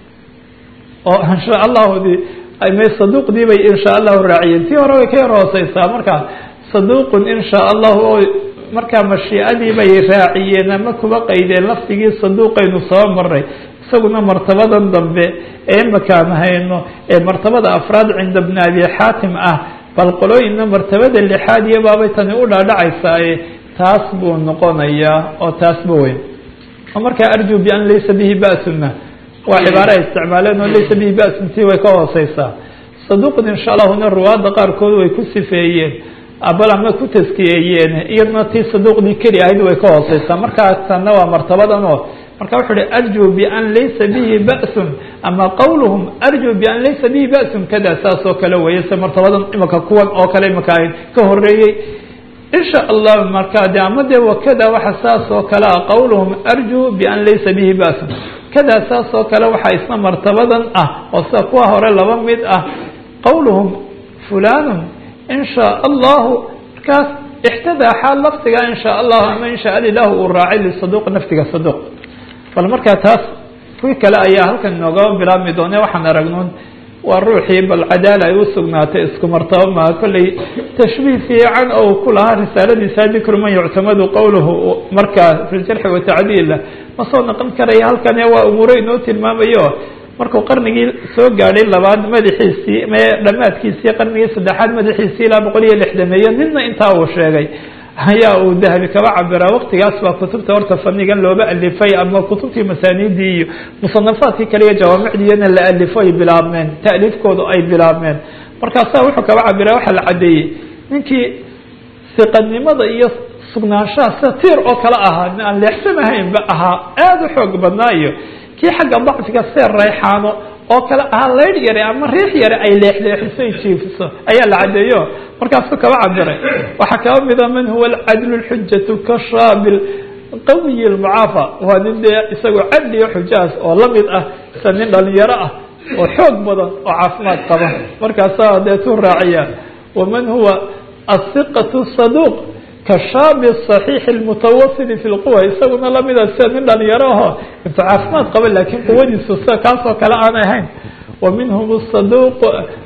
oo in shaء allahudi saduuqdii bay in shaء allahu raaciyeen tii hore way ka yar hooseysaa markaa saduuqun in shaء allahu oo markaa mashiicadii bay raaciyeen ama kuba qaydeen lafdigii saduuqaynu soo maray isaguna martabadan dambe ee imakaan hayno ee martabada afraad cinda bni abi xaatim ah bal qolooyinna martabada lixaad iyo baabay tani u dhaadhacaysaaye taas buu noqonayaa oo taasba weyn oo markaa arjuu bian laysa bihi ba'sunna waa cibaaro ay isticmaaleen oo laysa bihi ba'sun tii way ka hooseysaa saduuqan insha allahuna ruwaadda qaarkood way ku sifeeyeen bal ama ku taskiyeeyeen iyadna tii saduuqdii keli ahayd way ka hooseysaa markaa tanna waa martabadan oo marka wuxuu uhi arjuu bian laysa bihi ba'sun ama qowluhum arjuu bian laysa bihi ba'sun kada saas oo kale weeye se martabadan imaka kuwan oo kale imaka ay ka horeeyey insha allah markaa de ama dee wakada waxa saas oo kale ah qowluhum arjuu bian laysa bihi ba'sun kada saas oo kale waxaa isna martabadan ah oo sida kuwa hore laba mid ah qowluhum fulanun in shaء allahu markaas ixtadaa xaal lafdiga in shaء allahu ama in shaء alilahu uu raacay lisaduuq naftiga saduuq bal markaa taas kuwii kale ayaa halkan inoogaba bilaabmi doone waxaan aragnoon waa ruuxii bal cadaala ay u sugnaatay isku martaba maha kolley tashbiih fiican oo ku lahaa risaaladiisa dikru man yuctamadu qowluhu markaa fi ljarxi watacdiila ma soo noqon karaya halkan waa umuuro inoo tilmaamayo markuu qarnigii soo gaadhay labaad madaxiisii dhamaadkiisii qarnigii saddexaad madaxiisii ilaa 160 midna intaa uu sheegay ayaa uu dahabi kaba cabiraa waqtigaas baa kutubta horta fanigan looba alifay ama kutubtii masaaniidii iyo musanafaadkii kale iyo jawaamicdiina la alifo ay bilaabmeen ta'liifkoodu ay bilaabmeen markaasaa wuxuu kaba cabiraa waxaa la cadeeyey ninkii siqanimada iyo sugnaanshaha sida tiir oo kale ahaa aan leexsanahaynba ahaa aada u xoog badnaayo kii xagga dacfiga see rayxaano oo kale ahaa laydh yare ama riix yare ay leexleexiso ay jiifiso ayaa la cadeeyo markaasuu kaba cabiray waxaa kaba mida man huwa alcadlu lxujatu kashaabil qawiy lmucaafa waa nin dee isagoo cadliyo xujahaas oo lamid ah isa nin dhalinyaro ah oo xoog badan oo caafimaad qaba markaasaa deetuu raaciya waman huwa asiqatu saduuq kashaabi saxiixi lmutawasili fi lquwa isaguna lamida sida nin dhalinyaro aho intuu caafimaad qaba laakiin quwadiisu sida kaasoo kale aan ahayn waminhum saduuq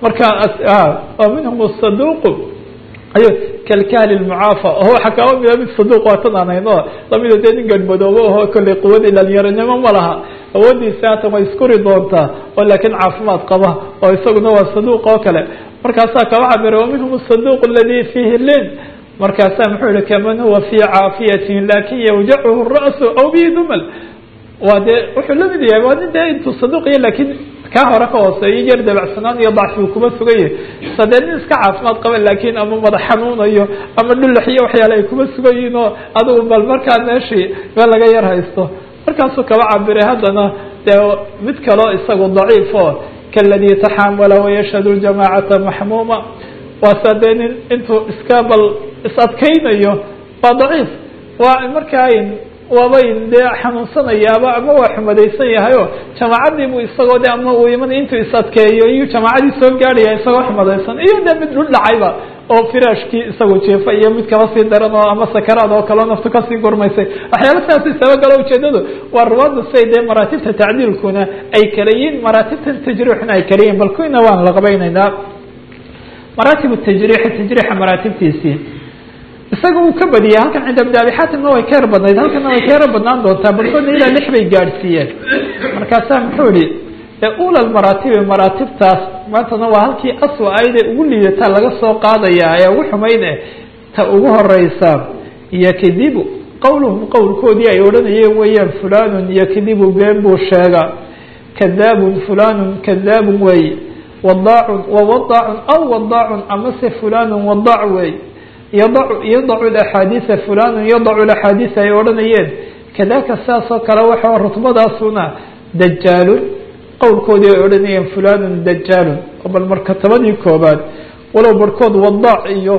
markaa waminhum saduuqu ayo kalkahli lmucaafa oo waxa kaba mida mid saduuq waatan aan hayno lamida dee nin gadhmadoobo aho kolley quwadii dhalinyaronimo ma laha awoodiisa haatan way iskuri doontaa oo laakiin caafimaad qaba oo isaguna waa saduuq oo kale markaasaa kaba cabira waminhum saduuq aladi fiihi lin markaasaa muxuu yihi kaman huwa fii caafiyatin lakin yawjachu ra'su aw bihi dumal waa dee wuxuu lamid yahay waa nin dee intuu saduuqiya laakiin kaa hore ka hooseeyo yar dabacsanaan iyo dacfi uu kuma sugan yahay sadee nin iska caafimaad qaba laakiin ama madax xanuunayo ama dhulax iyo waxyaale ay kuma sugan yihiin oo adigu bal markaa meeshii meel laga yar haysto markaasuu kaba cabiray haddana dee mid kaloo isagu daciif oo kaladi taxamala wayashhadu ljamacata maxmuuma waasa dee nin intuu iska bal is-adkaynayo waa daciif waa markaa waabayn dee xanuunsanayaaba ama waa xumadaysan yahay oo jamaacadiibuu isagoo de ama uu iman intuu is-adkeeyo iyuu jamaacadii soo gaadhaya isagoo xumadaysan iyo de mid dhul dhacayba oo firaashkii isagoo jeefa iyo mid kaba sii daran oo ama sakaraad oo kaleo naftu kasii gurmaysay waxyaala sidaas isabagalo ujeedadu waa ruwaadda siay dee maraatibta tacdiilkuna ay kala yihiin maraatibta tajriixuna ay kala yihin bal kuwina waan la qabaynaynaa maraatib tajriixa maraatibtiisii isaga uu ka badiyay halkan cinda bn abi xaatimna way ka yar badnayd halkana way ka yaro badnaan doontaa barkoodna ilaa 6 bay gaadhsiiyeen markaasaa muxuu ihi ula maraatibi maraatibtaas maantana waa halkii aswa ayda ugu liidataa laga soo qaadaya ee ugu xumayd ta ugu horeysa yakdibu qowluhum qowlkoodii ay odhanayeen weeyaan fulanun yakdibu been buu sheega kadaabun fulanun kadaabun wey wadaacun wawadaacun aw wadaacun amase fulanun wadaac wey yadacu axaadiisa fulanun yadacu axaadiisa ay odhanayeen kadaka saasoo kale waxa rutbadaasuna dajaalun qowlkoodii ay odhanayeen fulanun dajaalun oo bal markatabadii koobaad walow barhkood wadaac iyo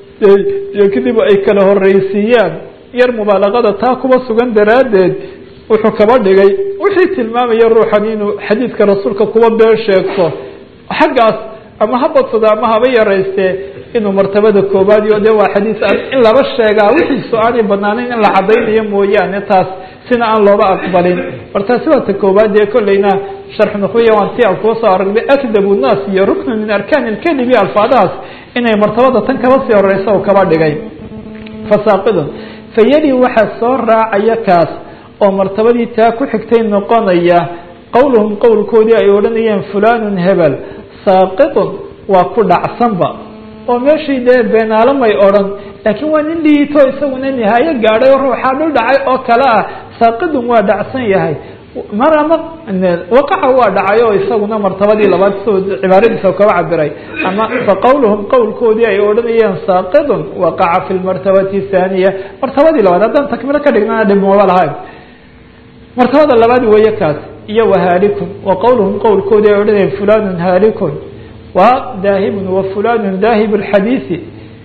kadib ay kala horeysiiyaan yar mubaalaqada taa kuba sugan daraaddeed wuxuu kaba dhigay wixii tilmaamaya ruuxan inuu xadiidka rasuulka kuba been sheegto xaggaas ama ha badsado ama haba yaraystee inuu martabada koobaad iyo de waa xadiis in laba sheegaa wixiisu aanay banaanayn in la cadaynayo mooyaane taas sina aan looba aqbalin martaasi waa ta koobaad dee kolleyna sharx nukhwiya waan si aan kuga soo aragnay akdabu nnaas iyo ruknu min arkaan ilkelibi alfaadahaas inay martabada tan kaba sii horeysa oo kaba dhigay fasaaqidun fayali waxaa soo raacaya kaas oo martabadii taa ku xigtay noqonaya qowluhum qowlkoodii ay odhanayeen fulanun hebel saaqitun waa ku dhacsanba oo meeshii dee beenaalo may odhan laakiin waa nin liito isaguna nihaayo gaadhay oo ruuxaa dhul dhacay oo kale ah saaqidun waa dhacsan yahay marama waqaca waa dhacay oo isaguna martabadii labaad soo cibaaradiisa kaba cabiray ama faqowluhum qowlkoodii ay odhanayeen saaqidun waqaca fi lmartabati thaniya martabadii labaad haddaan takmilo ka dhignana dhib maba lahayn martabada labaad weeye kaas iyo wahaalikun wa qowluhum qowlkoodii ay odhanayeen fulanun haalikun waa daahibun wa fulanun daahib اlxadiisi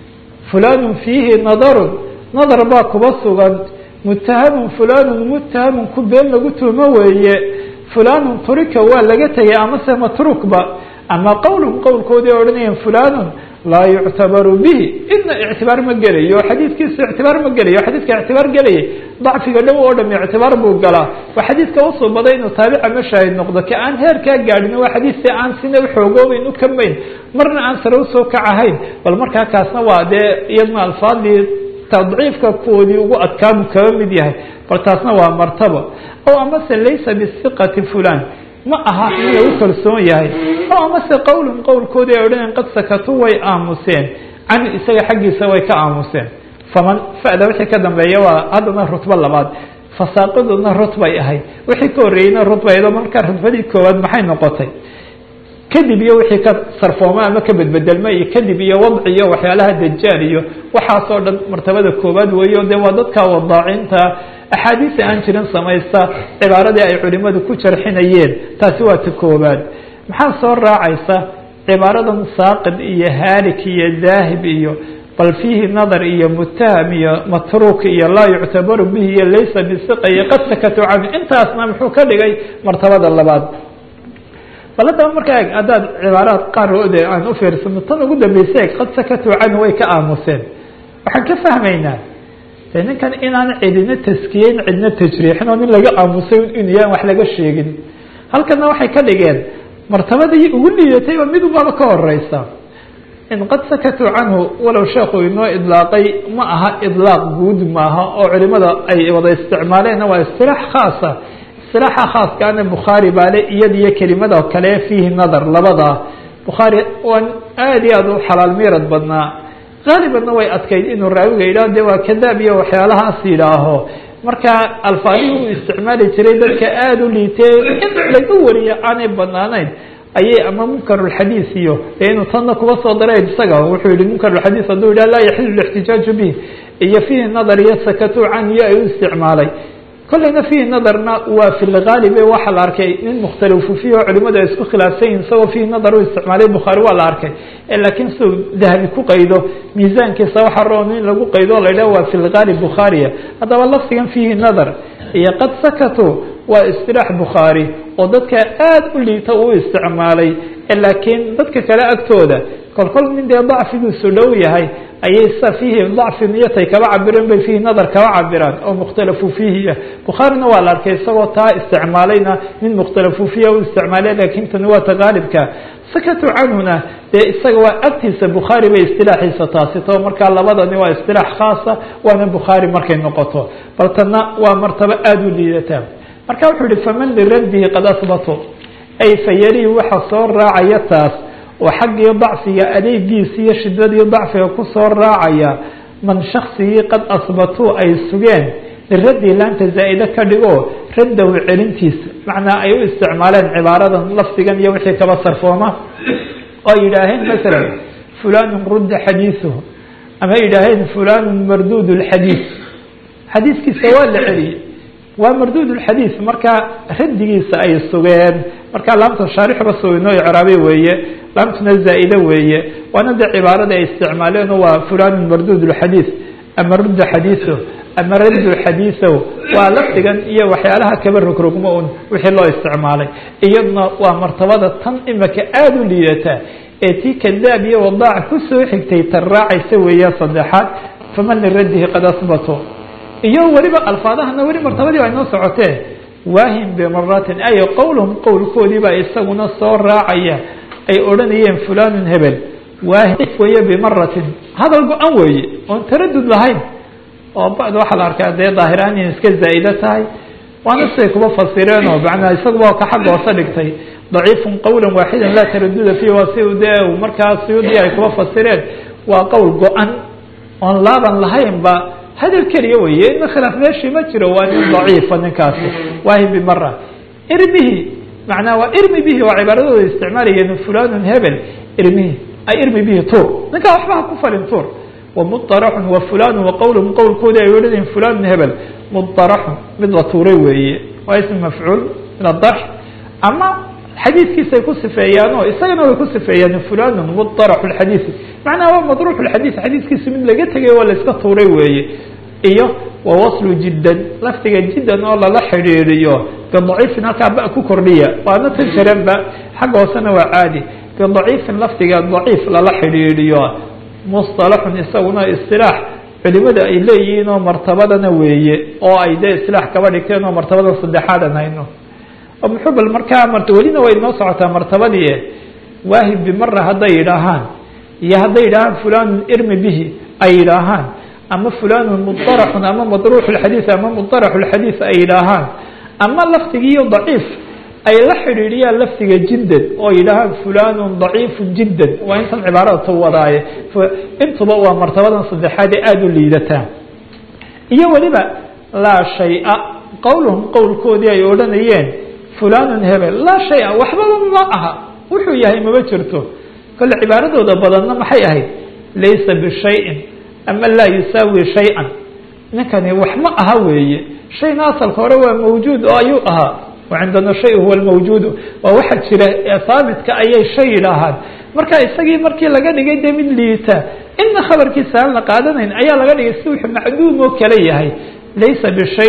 fulanun fiihi nadarun nadar baa kuba sugan mutahamun fulanun mutahamun ku been lagu tuumo weeye fulanun turika waa laga tegay amase matrukba ama qowluhum qowlkoodii ay odhanayeen fulanun laa yuctabaru bihi idna ictibaar ma gelayo xadiidkiisu ictibaar ma gelayo xadiidka ictibaar gelayay dacfiga dhow oo dham ictibaar buu galaa waa xadiidka usoo baday inuu taabica ma shaahid noqdo ka aan heerkaa gaadhin waa xadiidka aan sina uxoogoobayn u kamayn marna aan sare usoo kacahayn bal markaa kaasna waa dee iyadna alfaadii tadciifka koodii ugu adkaabu kaba mid yahay bal taasna waa martabo oo amase laysa bisiqati fulan ma aha in lagu kalsoon yahay oo amase qowluhum qowlkoodii ay odhanayeen qad sakatu way aamuseen can isaga xaggiisa way ka aamuseen faman fa'da wixii ka dambeeya waa haddana rutbo labaad fasaaqiduna rutbay ahayd wixii ka horreeyeyna rutbaydo marka rutbadii koowaad maxay noqotay kadib iyo wixii ka sarfooma ama ka bedbedelma iyo kadib iyo wadci iyo waxyaalaha dajaal iyo waxaasoo dhan martabada koowaad weeyo dee waa dadka wadaacinta axaadiisa aan jirin samaysta cibaaradii ay culimadu ku jarxinayeen taasi waa ta koowaad maxaa soo raacaysa cibaaradan saaqid iyo haalik iyo daahib iyo bal fiihi nadar iyo mutaham iyo matruuk iyo laa yuctabaru bihi iyo laysa bisiqa iyo qad sakatu canhu intaasna muxuu ka dhigay martabada labaad bal haddaba markaa haddaad cibaaraad qaar ode aan u fiirsano tan ugu dambaysa qad sakatu canhu way ka aamuseen waxaan ka fahmaynaa de ninkan inaan cidina taskiyeyn cidna tajriixin oo nin laga aamusay in yaan wax laga sheegin halkana waxay ka dhigeen martabadii ugu liidatayba mid ubaba ka horeysa in qad sakatu canhu walow sheekhu inoo idlaaqay ma aha idlaaq guud maaha oo culimada ay wada isticmaaleen waa istilaax khaasa istilaaxa khaaskaana bukhaari baale iyadiyo kelimada kale fiihi nadar labada bukhaari waan aad iyo aad u xalaal miirad badnaa qaalibanna way adkayd inuu raawiga yidhaho de waa kadaab iyo waxyaalahaas yidhaaho marka alfaadihii uu isticmaali jiray dadka aada u liitee in laga wariyo aanay banaanayn ayay ama munkarulxadiis iyo inuu tanna kuba soo daray isaga wuxuu yihi munkarulxadiis hadduu yidhah laa yaxilu lixtijaaju bih iyo fiihi nadar iyo sakatu can iyo ay u isticmaalay kolleyna fiihi nadarna waa fi lgaalibe waxaa la arkay nin mukhtalifu fiih oo culimadu ay isku khilaafsan yihin isagoo fiihi nadar u isticmaalay bukhaari waa la arkay laakiin siduu dahabi ku qaydo miisaankiisa waxa roon in lagu qaydo o la yidhah waa fi lgaalib bukhaariya haddaba lafdigan fiihi nadar iyo qad sakatu waa istilaax bukhaari oo dadka aada u liita uu isticmaalay laakiin dadka kale agtooda kolkol nin dee dacfigiisu dhow yahay ayay sa fiihi dacfi niyatay kaba cabireen bay fiihi nadar kaba cabiraan oo mukhtalafu fiihi bukhaarina waa la arkay isagoo taa isticmaalayna nin mukhtalafu fiiha u isticmaalay laakiin tani waa ta qaalibka sakatu canhuna dee isaga waa agtiisa bukhaari bay istilaaxiisa taasi to markaa labadani waa istilaax khaasa waana bukhaari markay noqoto bal tana waa martabo aada u liidataa marka wuxuu yihi faman liraddihi qad asbato ay fayari waxa soo raacaya taas oo xaggii dacfiga adeegiisa iyo shidadiyo dacfiga kusoo raacaya man shaksigii qad asbatuu ay sugeen liraddihi laanta zaa'ide ka dhigo raddahu celintiisa macnaa ay u isticmaaleen cibaaradan lafdigan iyo wixii kaba sarfooma oo yidhaaheen masalan fulanun rudda xadiisuhu ama yidhaaheen fulanun marduud lxadiis xadiiskiisa waa la celiyey waa marduud lxadiis marka raddigiisa ay sugeen marka laamta shaarixba soo inoo icraabe weeye laamtuna zaa'ide weeye waana de cibaarada ay isticmaaleen waa fulanun marduud lxadiis ama rudda xadiiso ama raddu xadiisow waa lafdigan iyo waxyaalaha kaba rogrogmo un wixii loo isticmaalay iyaduna waa martabada tan imika aada u liidata ee tii kadaab iyo wadaac kusoo xigtay tan raacaysa weeya saddexaad faman liraddihi qad asbato iyo weliba alfaadahana weli martabadii ay noo socotee waahim bimaratin ay qowluhum qowlkoodii baa isaguna soo raacaya ay odhanayeen fulanun hebel waahim weeye bimaratin hadal go-an weeye oon taradud lahayn oo bacd waxaa la arkaa dee daahiraan in iska zaa'ida tahay waana siday kuba fasireen oo macnaa isaguba ka xagga hoose dhigtay daciifun qowlan waaxidan laa taraduda fiih waa si de markaa suyuudi ay kuba fasireen waa qowl go-an oon laaban lahaynba hadal keliya weeye ina khilaaf meeshii ma jiro waa nin daciifa ninkaasi waahim bimara irmihi macnaa waa irmi bihi waa cibaaradooda isticmaalayeen fulanun hebel irmihi ay irmi bihi tuur ninkaa waxba ha ku falin tuur wamudaraxun wa fulanun wa qowluhum qowlkoodii ay odhanayen fulanun hebel mudaraxun mid la tuuray weeye waa ism mafcuul min adarx ama xadiiskiisa ay ku sifeeyaan oo isagana way ku sifeeyaan fulanun mudaraxu lxadiisi macnaha waa madruuxu lxadiis xadiiskiisa mid laga tegay waa la iska tuuray weeye iyo wawaslu jiddan lafdiga jiddan oo lala xidhiiriyo bidaciifin halkaa ba ku kordhiya waana tan jaranba xagga hoosena waa caadi bidaciifin lafdiga daciif lala xidhiiriyo musطalaxun isaguna istilaax culimada ay leeyihiin oo martabadana weeye oo ay dee istilaax kaba dhigteen oo martabadan saddexaadan hayno muxubal markaa welina way inoo socotaa martabadii waahib bimara hadday yidhaahaan iyo hadday yidhaahaan fulanun irmi bihi ay yidhaahaan ama fulanun mudaraxun ama madruuxu lxadiis ama mudaraxu lxadiis ay yidhaahaan ama lafdigiiyo daciif ay la xidhiidhiyaan lafdiga jiddan oo yidhaahaan fulanun daciifu jiddan waa intan cibaarada ta wadaaye intuba waa martabadan saddexaad ee aada u liidataa iyo weliba laa shay-a qowluhum qowlkoodii ay odhanayeen fulanun hebel laa shay-a waxbaba ma aha wuxuu yahay maba jirto kole cibaaradooda badanna maxay ahayd laysa bishayin ama laa yusaawi shay-an ninkani wax ma aha weeye shayna asalka hore waa mawjuud oo ayuu ahaa wacindana shay huwa lmawjuud waa waxa jira haabitka ayay shay yidhaahaan marka isagii markii laga dhigay dee mid liita ina khabarkiisa aan la qaadanayn ayaa laga dhigay si wuxuu macduum oo kale yahay laysa bishayin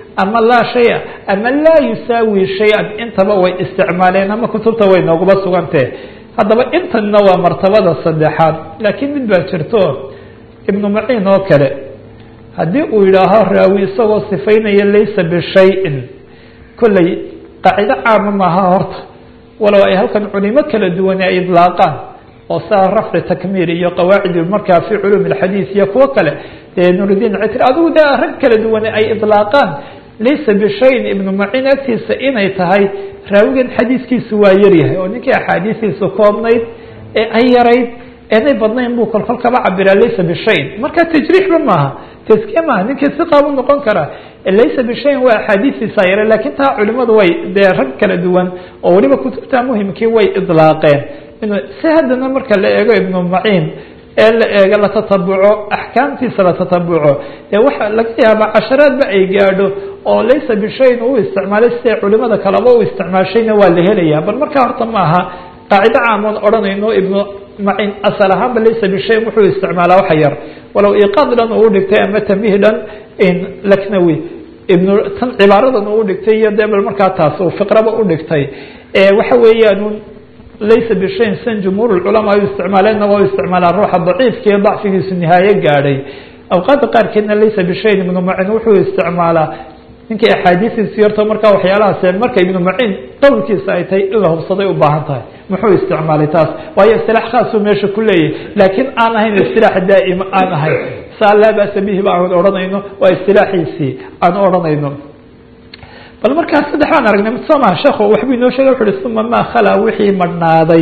ama laa shaya ama laa yusaawi shay-an intaba way isticmaaleen ama kutubta way nooguba sugantee haddaba intanna waa martabada saddexaad laakiin mid baa jirto ibnu maciin oo kale haddii uu yidhaaho raawi isagoo sifaynaya laysa bishayin kolley qaacido caama maaha horta walow ay halkan culimo kala duwane ay idlaaqaan oo saa rafci takmiir iyo qawaacid markaa fi culuum alxadiis iyo kuwo kale nurudiin citri adigu de rag kala duwane ay idlaaqaan laysa bishayin ibnu maciin agtiisa inay tahay raawigan xadiiskiisu waa yaryahay oo ninkii axaadiistiisu koobnayd ee ay yarayd eenay badnayn buu kolkol kaba cabiraa laysa bishayin marka tajriixba maaha taskiye maaha ninkii si qaabu noqon karaa laysa bishayin waa axaadiistiisa yare laakiin taa culimadu way dee rag kala duwan oo weliba kutubta muhimkii way idlaaqeen si haddana marka la eego ibnu maciin ee la eego la tatabuco axkaamtiisa la tatabuco dee waxaa laga yaabaa casharaadba ay gaadho oo laysa bishayin uu isticmaalay siday culimada kaleba u isticmaashayna waa la helaya bal markaa horta maaha qaacido caamoon odhanayno ibnu maciin asal ahaanba laysa bishayin wuxuu isticmaalaa waxa yar walow iqaad dhan uu dhigtay ama tamih dhan laknawi ibnu tan cibaaradan uu dhigtay iyo dee bal markaa taas uu fiqraba u dhigtay waxa weeyaan laysa bishayin san jumhuur culamaa ay isticmaaleenna waa isticmaalaa ruuxa daciifka iyo dacfigiisu nihaaye gaadhay awqaada qaarkeedna laysa bishayin ibnu maciin wuxuu isticmaalaa ninkii axaadiistiisu yarto markaa waxyaalahaas marka ibnu maciin qowlkiisa ay tahay in la hubsaday u baahan tahay muxuu isticmaalay taas waayo istilaax khaasuu meesha ku leeyahy laakiin aan ahayn istilaax daa'ima aan ahayn saa laa ba'sa bihi ba aan odhanayno waa istilaaxiisii aan odhanayno bal markaas saddex baan aragnay mid soo maha sheekhu waxbuu inoo sheegay wuxu uhi uma maa khalaa wixii madhnaaday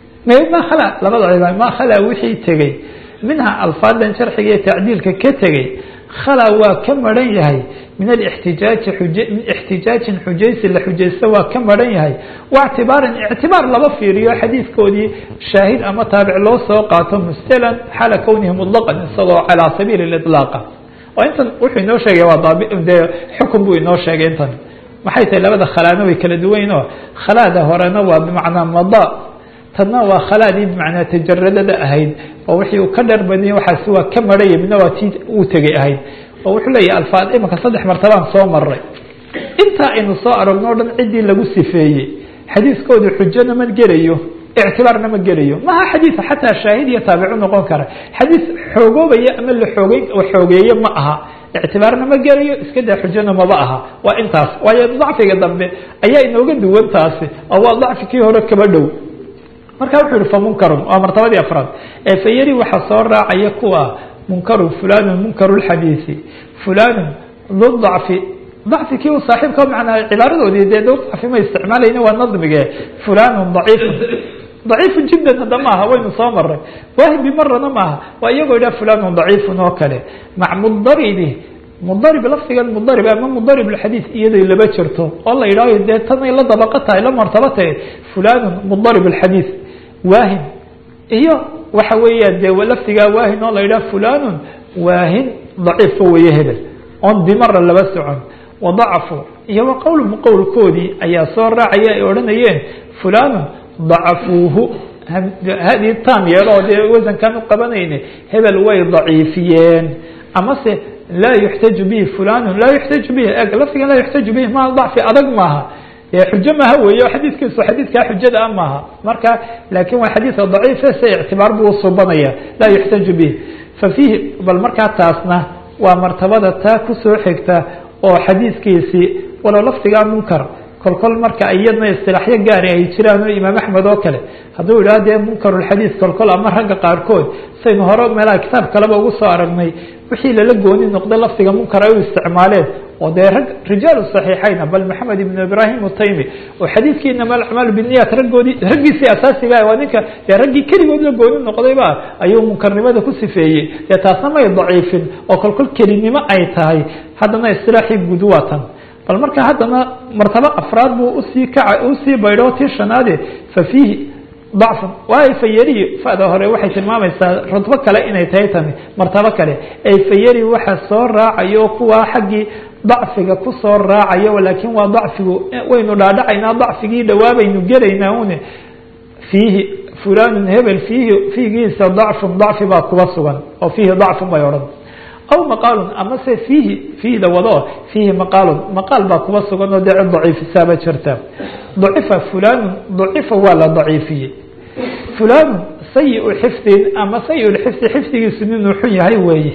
maa khalaa labada cibaad maa khalaa wixii tegey minha alfaadan sharxiga iyo tacdiilka ka tegey khalaa waa ka maran yahay min alixtijaaji min ixtijaajin xujaysi la xujaysta waa ka maran yahay waictibaarin ictibaar laba fiiriyo xadiidkoodii shaahid ama taabic loo soo qaato mustalan xaala kownihi mutlaqan isagoo calaa sabiili ilaaqa oo intan wuxuu inoo sheegay waa dee xukun buu inoo sheegay intan maxay tahay labada khalaana way kala duwayn oo khalaada horena waa bimacnaa mada tanna waa khalaadii bimacnaa tajaradada ahayd oo wixii uu ka dheer badiyay waxaasi waa ka marhaya midna waa tii uu tegay ahayd oo wuxuu leeyahay alfaad imanka saddex martabaan soo maray intaa aynu soo aragno o dhan ciddii lagu sifeeyey xadiiskoodu xujona ma gelayo ictibaarna ma gelayo maha xadiis xataa shaahid iyo taabicu noqon kara xadiis xoogoobaya ama la xoogeeye ma aha ictibaarna ma gelayo iska daa xujona maba aha waa intaas waayo dacfiga dambe ayaa inooga duwan taasi oo waa dacfi kii hore kaba dhow marka wuxuu yihi famunkarun waa martabadii afraad fayari waxaa soo raacaya kuwa munkarun fulanun munkaru lxadiisi fulanun du dacfi dacfi kii u saaxiibka macnaa cibaaradoodii dee du dacfi ma isticmaalayna waa nadmige fulanun daciifun daciifun jiddan hadda maaha waynu soo maray waahibi marana maaha waa iyagoo idhaha fulanun daciifun oo kale mac mudaribi mudarib lafdigan mudarib ama mudarib lxadiis iyaday laba jirto oo la yidhaaho dee tanay la dabaqa tahay la martaba tahay fulanun mudarib alxadiis waahin iyo waxa weeyaan dee lafdigaa waahin oo la yidhaha fulanun waahin daciifka weeye hebel oon bimara laba socon wadacfu iyo wa qowlum qowlkoodii ayaa soo raacaya ay odhanayeen fulanun dacafuuhu hadii taam yeelo oo dee wasankaan u qabanayne hebel way daciifiyeen amase laa yuxtaju bihi fulanun laa yuxtaju bihi lafdigan laa yuxtaju bihi ma dacfi adag maaha xujo maha weeye xadiiskiisu xadiidkaa xujada a maaha marka laakin waa xadiidka daciife se ictibaar buu usubanaya laa yuxtaju bih fa fiihi bal markaa taasna waa martabada taa kusoo xigta oo xadiidkiisii walow lafdigaa munkar kolkol marka iyadna istilaaxyo gaari ay jiraan oo imaam axmed oo kale hadduu idhaha dee munkarulxadiis kolkol ama ragga qaarkood saynu hore meelaha kitaab kaleba ugu soo aragnay wixii lala gooni noqday lafdiga munkar ay u isticmaaleen oo dee rag rijaalu saxiixayna bal maxamed ibn ibrahim utaymi oo xadiidkii inama alacmaalu biniyat raggiisii asaasiga waa ninka dee raggii keligood la gooni noqdayba ayuu munkarnimada ku sifeeyey dee taasna may daciifin oo kolkol kelinimo ay tahay haddana istilaaxii guud waa tan bal marka haddana martabo afraad buu usii baydho tii shanaade fa fiihi dacfun waayo fayari fada hore waxay tilmaamaysaa rudbo kale inay tahay tani martabo kale ay fayari waxa soo raacayo kuwa xaggii dacfiga kusoo raacayo laakiin waa dacfigu waynu dhaadhacaynaa dacfigii dhawaabaynu gelaynaa une fiihi fulanun hebel fiigiisa dacfun dacfi baa kuba sugan oo fiihi dacfun bay odhan aw maqaalun ama se fiihi dawado fiihi maqaal baa kuba sugan oo dee cid daciifisaaba jirta dacifa fulanun dacifa waa la daciifiyey fulanun sayi-u xifdin ama sayi-ulxifdi xifdigiisu ninuu xun yahay weeye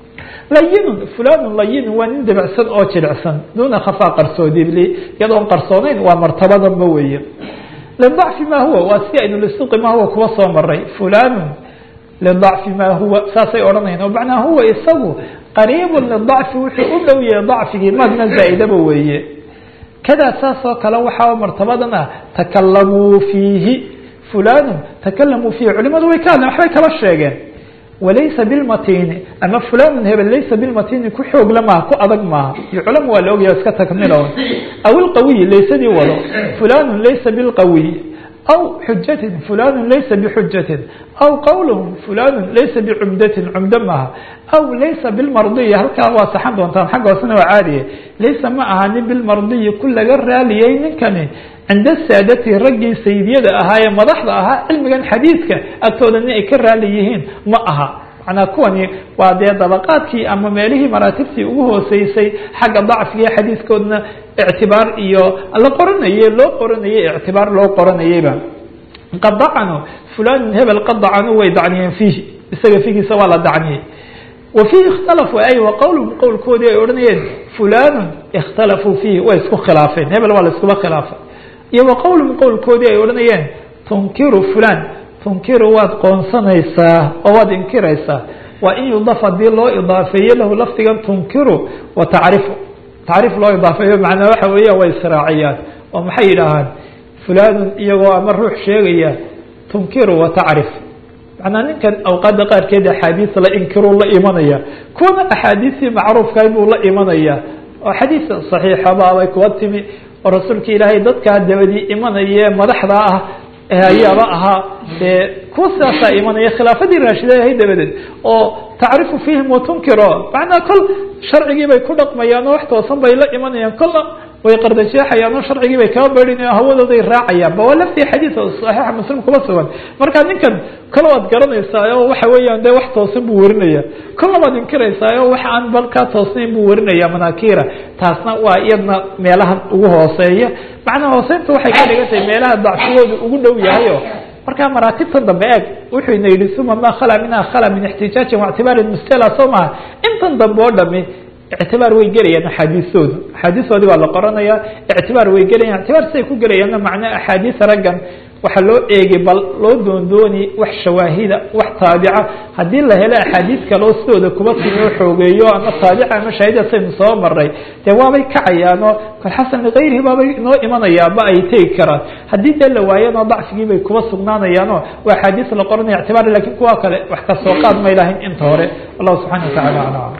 layinun fulanun layinun waa nin debicsan oo jilicsan duuna khafaa qarsoodibli iyadoon qarsoonayn waa martabadanba weeye lidacfi maa huwa waa si aynu lisuqi maa huwa kuwa soo maray fulanun lidacfi maa huwa saasay odhanayn oo macnaa huwa isagu qariibun lidacfi wuxuu u dhow yahay dacfigii madna zaa'idaba weeye kadaa saas oo kale waxaa martabadan ah takalamuu fiihi fulanun takalamuu fiihi culimadu way ka hadleen waxbay kala sheegeen walaysa bilmatini ama fulanun hebel laysa bilmatini ku xoogla maaha ku adag maaha iyo culama waa la ogyaha iska takmilown aw ilqawiyi laysadii wado fulanun laysa bilqawiy aw xujatin fulanun laysa bixujatin aw qowluhum fulanun laysa bicumdatin cumdo maaha aw laysa bilmardiyi halkaa waa saxan doontaan xagga hoosena waa caadiye laysa ma ahani bilmardiyi ku laga raaliyey ninkani cinda saadati raggii saydiyada ahaa ee madaxda ahaa cilmigan xadiidka agtooda nin ay ka raali yihiin ma aha macnaa kuwani waa dee dabaqaadkii ama meelihii maraatibtii ugu hooseysay xagga dacfiga xadiidkoodna ictibaar iyo la qoranayey loo qoranayey ictibaar loo qoranayeyba qad dacanu fulanun hebel qad dacanu way dacniyeen fiihi isaga fiigiisa waa la dacniyey wa fiihi ikhtalafu ay wa qowluhum qowlkoodii ay odhanayeen fulanun ikhtalafuu fiihi way isku khilaafeen hebel waa la iskuba khilaafay iyo wa qowluhum qowlkoodii ay odhanayeen tunkiru fulan tunkiru waad qoonsanaysaa oo waad inkiraysaa waa in yudaf hadii loo idaafeeye lahu lafdigan tunkiru wa tacrifu tacriif loo idaafeeyo macnaa waxa weeya way israaciyaan oo maxay yidhaahaan fulanun iyagoo ama ruux sheegaya tunkiru wa tacrif macnaa ninkan awqaadda qaarkeed axaadiis la inkiruu la imanaya kuwana axaadiistii macruufkahay buu la imanaya oo xadiis saxiixabaabay kuwa timi oo rasuulka ilaahay dadkaa dabadii imanaya madaxda ah ayaaba ahaa dee kuwa sidaasaa imanaya khilaafadii raashida ahay dabadeed oo tacrifu fiihim watunkiro macnaa kol sharcigii bay ku dhaqmayaan oo wax toosan bay la imanayaan kolna way qardajeexayaan oo sharcigii bay kaba beedhinayaan hawadooday raacayaan ba waa laftii xadiis saxiixa muslim kuma sugan marka ninkan kol waad garanaysaa oo waxa weeyaan dee wax toosan buu warinaya kolna waad inkiraysaa oo wax aan balkaa toosnayn buu warinaya manaakiira taasna waa iyadna meelaha ugu hooseeya macnaa hooseynta waxay ka dhigan tahay meelaha dacfigooda ugu dhow yahayo markaa maraatibtan dambe eeg wuxuu ina yidhi uma ma khala minha khala min ixtijaajin waictibaarin mustela soo maha intan dambe oo dhami ictibaar way gelayaan axaadiistoodu axaadiistoodii baa la qoranaya ictibaar way gelayaan ictibaar siday ku gelayaanna macnaa axaadiis raggan waxaa loo eegay bal loo doondooni wax shawaahida wax taabica haddii la helo axaadiis kaleo sidooda kuba timi oo xoogeeyo ama taabica ama shaahida saynu soo maray dee waabay kacayaanoo kalxasan likayrihi baabay noo imanayaanba ay tegi karaan haddii dee la waayana dacfigii bay kuba sugnaanayaanoo waa axaadiis la qoranaya ictibaar lakin kuwa kale wax ka soo qaad may lahayn inta hore wallahu subxana watacala aclam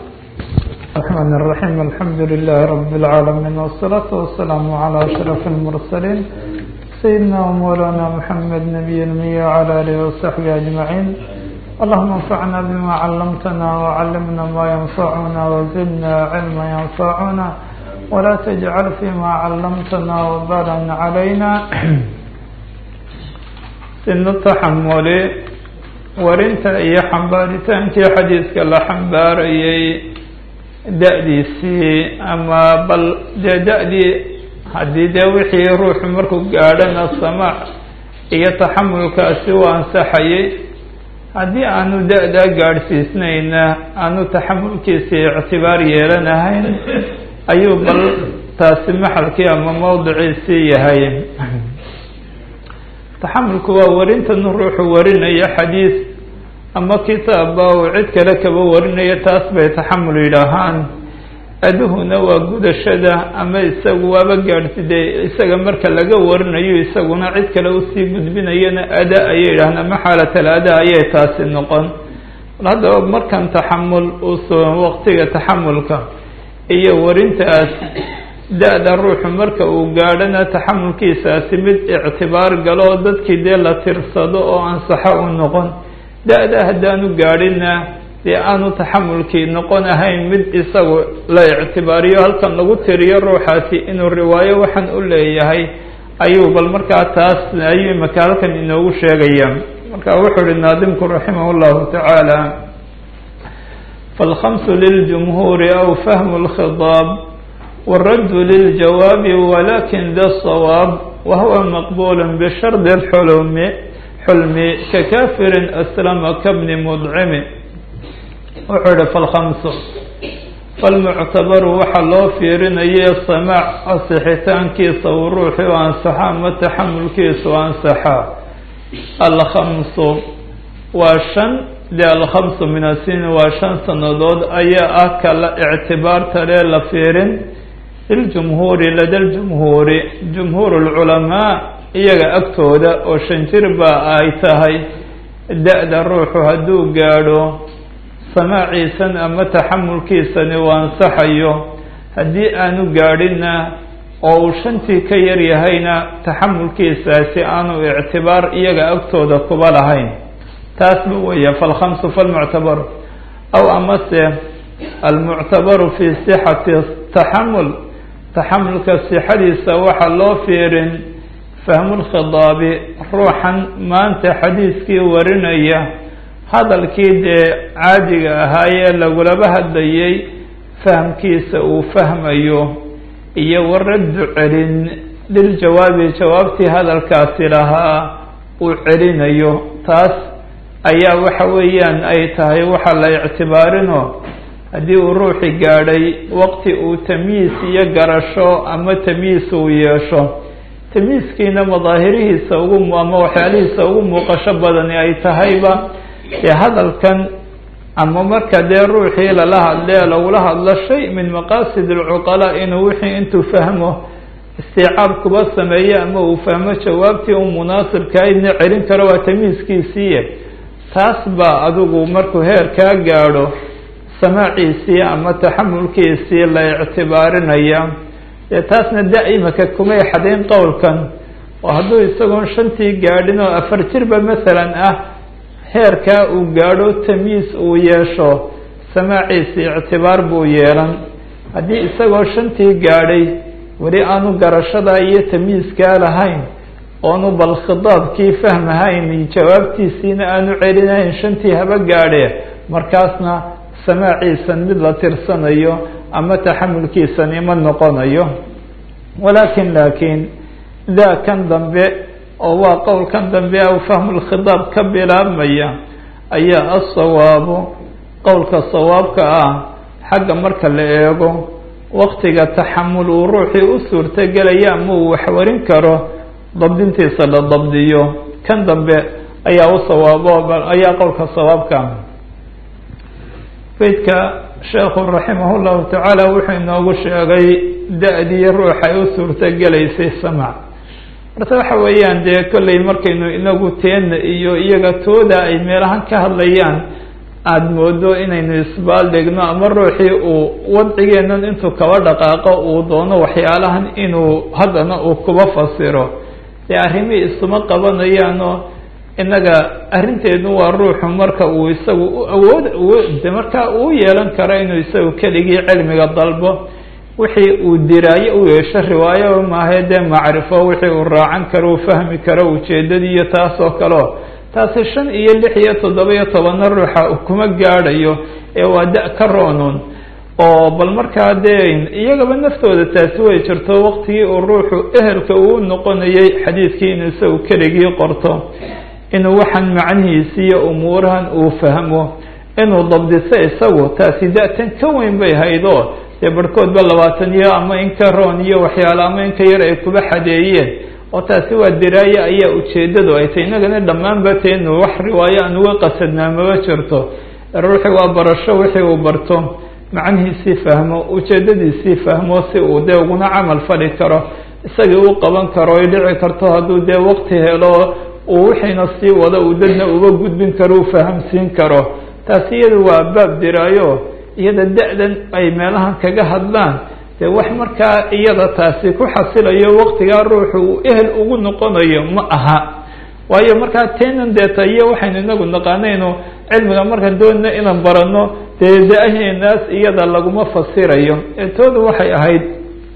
الرحمن الرحيم الحمد لله رب العالمين والصلاة والسلام على أشرف المرسلين سيدنا ومولانا محمد نبي المية وعلى آله وصحبه أجمعين اللهم انفعنا بما علمتنا وعلمنا ما ينفعنا وزدنا علما ينفعنا ولا تجعل فيما علمتنا وبالا علينا سن التحمل ورنت أي حنبارتان كي حديثك الله حنباري da-diisii ama bal dee da-dii haddii dee wixii ruuxu markuu gaadhana samaac iyo taxamulkaasi u ansaxayay haddii aanu da-daa gaadhsiisnayna aanu taxamulkiisii ictibaar yeelanahayn ayuu bal taasi maxalkii ama mawdiciisii yahay taxamulku waa warintan ruuxu warinayo xadiis ama kitaabba uu cid kale kaba warinayo taas bay taxamul yidhaahaan aduhuna waa gudashada ama isagu waaba gaadhside isaga marka laga warinayo isaguna cid kale usii gudbinayana ada ayay yidhahaan ama xaalatal ada ayay taasi noqon haddaba markan taxamul usoo waqtiga taxamulka iyo warintaas da-da ruuxu marka uu gaadhana taxamulkiisaasi mid ictibaar galo oo dadkii dee la tirsado oo ansaxo u noqon da-da haddaanu gaadhina dee aanu taxamulkii noqon ahayn mid isagu la ictibaariyo halkan lagu tiriyo ruuxaasi inuu riwaayo waxaan u leeyahay ayuu bal markaa taas ayuu imaka halkan inoogu sheegaya marka wuxuu uhi naadimku raximah llahu tacaala فالخمس للجمهور أو فهم الخطاب والرد للجواب ولكن ذا الصواب وهو مقبول بشرط حلم ككافر أسلم كابن مضعم. وعرف الخمس فالمعتبر وحلو في رني السماع الصحتان كيس والروح وانسحا متحمل كيس وانسحا. الخمس وشن دي الخمس من السن وشن سندود أي أكل اعتبار ترى لفيرن الجمهور لدى الجمهور جمهور العلماء iyaga agtooda oo shan jir baa ay tahay da-da ruuxu hadduu gaadho samaaciisan ama taxamulkiisani waa ansaxayo haddii aanu gaadhinna oo uu shantii ka yar yahayna taxamulkiisaasi aanu ictibaar iyaga agtooda kuba lahayn taasba weeye falkhamsu falmuctabar aw amase almuctabaru fi sixati taxamul taxamulka sixadiisa waxa loo fiirin فهم الخضاب روحا ما أنت حديثكي ورنية هذا الكيد عادي هاي لقلبها الديي فهم كيس وفهم أيوه إيه ورد عرين للجواب جوابتي هذا الكاسلها وعرين أيوه تاس أيا وحويا أي تهي وحل اعتبارنه هدي وروحي قاري وقت تمييز يقرشو أما تمييز ويشو tamiiskiina madaahirihiisa ugu ama waxyaalihiisa ugu muuqasho badani ay tahayba ee hadalkan ama marka dee ruuxii lala hadlee lagula hadlo shay min maqaasid alcuqalaa inuu wixii intuu fahmo istiicaab kuba sameeye ama uu fahmo jawaabtii u munaasibkahaydna celin karo waa tamiiskiisiiye taas baa adigu markuu heer kaa gaadho samaaciisii ama taxamulkiisii la ictibaarinaya taasna daa'imaka kumay xadayn qowlkan oo hadduu isagoon shantii gaadhin oo 4 jirba masalan ah heerkaa uu gaadho tamiis uu yeesho samaaciisi ictibaar buu yeelan haddii isagoo shantii gaadhay weli aanu garashadaa iyo tamiiskaa lahayn oonu bal khitaabkii fahmahayn jawaabtiisiina aanu celinahayn shantii haba gaadhe markaasna samaaciisan mid la tirsanayo ama taxamulkiisani ma noqonayo laakin daa kan dambe oo waa qowlkan dambe aw fahmu lkhitaab ka bilaabmaya ayaa asawaabu qowlka sawaabka ah xagga marka la eego waqtiga taxamul uu ruuxii u suurtagelaya ama uu waxwarin karo dabdintiisa la dabdiyo kan dambe ayaa u sawaabo ayaa qowlka sawaabka beydka sheekhu raximah llahu tacaala wuxuu inoogu sheegay da-dii ruuxay u suurtagelaysay samac marta waxa weeyaan dee kolley markaynu inagu teena iyo iyaga tooda ay meelahan ka hadlayaan aada moodo inaynu isbaal dhigno ama ruuxii uu wadcigeenan intuu kaba dhaqaaqo uu doono waxyaalahan inuu haddana uu kuba fasiro dee arrimihii isuma qabanayaanoo innaga arrinteedu waa ruuxu marka uu isagu awood markaa uu yeelan karo inuu isagu keligii cilmiga dalbo wixii uu diraayo u yeesho riwaayo maahae dee macrifo wixii uu raacan karo uu fahmi karo ujeedadii iyo taas oo kaleo taasi 5 iyo 6 iyo 7 iyo 10 ruuxa kuma gaadhayo ee waa da ka roonun oo bal markaa dee iyagaba naftooda taasi way jirto waqtigii uu ruuxu ehelka uu noqonayay xadiidkii inuu isagu keligii qorto inuu waxaan macnihiisi iyo umuurahan uu fahmo inuu dabdiso isagu taasi da-tan ka weyn bay haydo dee barhkoodba 20 iyo ama in ka roon iyo waxyaalo ama in ka yar ay kuba xadeeyeen oo taasi waa diraaye ayaa ujeedadu ay tahay innagana dhammaanba teenu wax riwaayo aan uga qasadnaa maba jirto ruuxii waa barasho wixii uu barto macnihiisii fahmo ujeedadiisii fahmo si uu dee uguna camal fali karo isagii u qaban karo ay dhici karto hadduu dee waqti helo uu wixiina sii wado uu dadna uba gudbin karo u fahamsiin karo taasi iyadu waa baab diraayo iyada da-dan ay meelahan kaga hadlaan dee wax markaa iyada taasi ku xasilayo waqtigaa ruuxu uu ehel ugu noqonayo ma aha waayo markaa teenan deeta iyo waxaynu inagu naqaanayno cilmiga markaan doonno inaan barano dee da-aheenaas iyada laguma fasirayo ee toodu waxay ahayd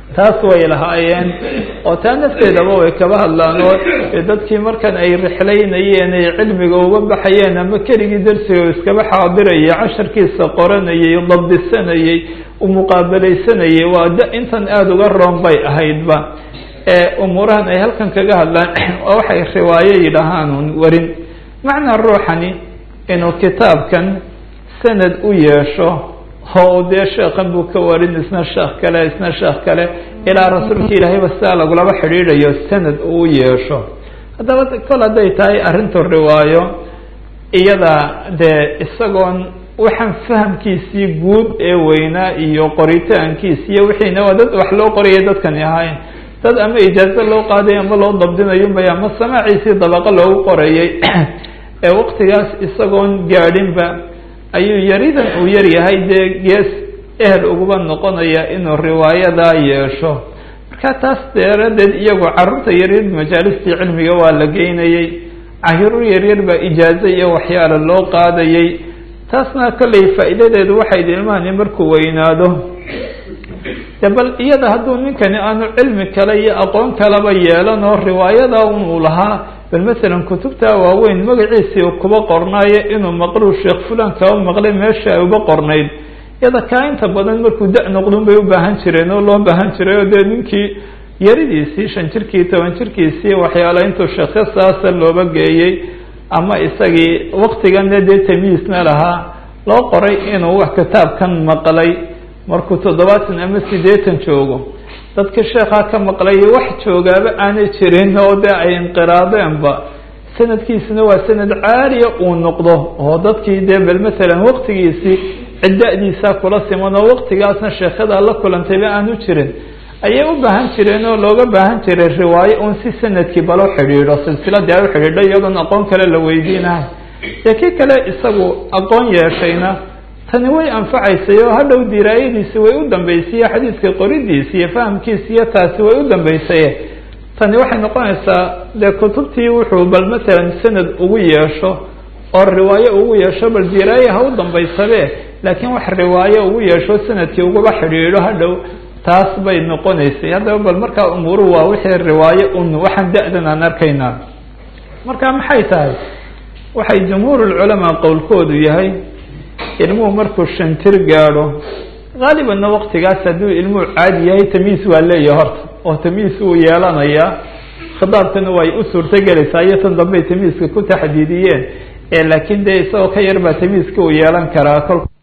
taas way lahaayeen oo taa nafteedaba way kaba hadlaan oo dadkii markan ay rixlaynayeen ay cilmiga uga baxayeen ama keligii darsiga iskaba xaadirayay casharkiisa qoranayay dabdisanayay umuqaabalaysanayay waa intan aada uga roon bay ahaydba umuurahan ay halkan kaga hadlaan waxay riwaayo yidhahaan warin macnaa ruuxani inuu kitaabkan sanad u yeesho oo dee sheekhan buu ka warin isna sheekh kale ilaa rasuulka ilaahayba sidaa lagulaba xidhiidhayo sanad uu yeesho haddaba kol hadday tahay arrintu riwaayo iyada dee isagoon waxaan fahamkiisii guud ee weynaa iyo qoritaankiisi iyo wixiina waa dad wax loo qorayay dadkani ahayn dad ama ijaazo loo qaaday ama loo dabdinayunbay ama samaaciisii dabaqo loogu qorayay ee waqtigaas isagoon gaadhinba ayuu yaridan uu yaryahay dee gees ehel uguba noqonaya inuu riwaayadaa yeesho marka taas daradeed iyagoo carruurta yaryar majaalistii cilmiga waa la geynayey caruur yaryar baa ijaazo iyo waxyaala loo qaadayay taasna kolley faa'iidadeedu waxay ilmahani markuu weynaado de bal iyada hadduu ninkani aanu cilmi kale iyo aqoon kaleba yeelan oo riwaayada uu lahaa bal masalan kutubta waaweyn magaciisii uu kuba qornaayo inuu maqluu sheekh fulan kaba maqlay meesha ay uba qornayd iyada kaa inta badan markuu da noqdun bay u baahan jireen oo loo baahan jiray oo dee ninkii yaridiisii 5 jirkii 10 jirkiisii waxyaala intuu sheekha saasa looba geeyey ama isagii waqtigana dee tamiisna lahaa loo qoray inuu wax kitaabkan maqlay markuu 70 ama 80 joogo dadka sheekha ka maqlay wax joogaaba aanay jirin oo dee ay inqiraadeenba sanadkiisuna waa sanad caaliya uu noqdo oo dadkii dee bal masalan waqtigiisii ciddadiisa kula siman oo waqtigaasna sheekhada la kulantayba aanu jirin ayay u baahan jireen oo looga baahan jiray riwaayo uun si sanadkii balo xidhiidho silsiladii ay u xidhiidho iyadoon aqoon kale la weydiinahay dee kii kale isagu aqoon yeeshayna tani way anfacaysay oo hadhow diraayadiisi way u dambaysay xadiiska qoridiisi iyo fahamkiisi iyo taasi way u dambaysay tani waxay noqonaysaa dee kutubtii wuxuu bal masalan sanad ugu yeesho oo riwaayo ugu yeesho bal diraaye ha u dambaysabe laakiin wax riwaayo ugu yeesho sanadkii uguba xidhiidho hadhow taas bay noqonaysay haddaba bal markaa umuuruhu waa wixii riwaayo un waxaan da-dan aan arkaynaa marka maxay tahay waxay jumhuurulculamaa qowlkoodu yahay ilmuhu markuu 5 jir gaadho gaalibanna waqtigaas hadduu ilmuhu caadi yahay tamiis waa leeyahay horta oo tamiis uu yeelanayaa khidaabkana way u suurtagelaysaa iyo tan dambey tamiiska ku taxdiidiyeen laakiin dee isagoo ka yar baa tamiiska uu yeelan karaa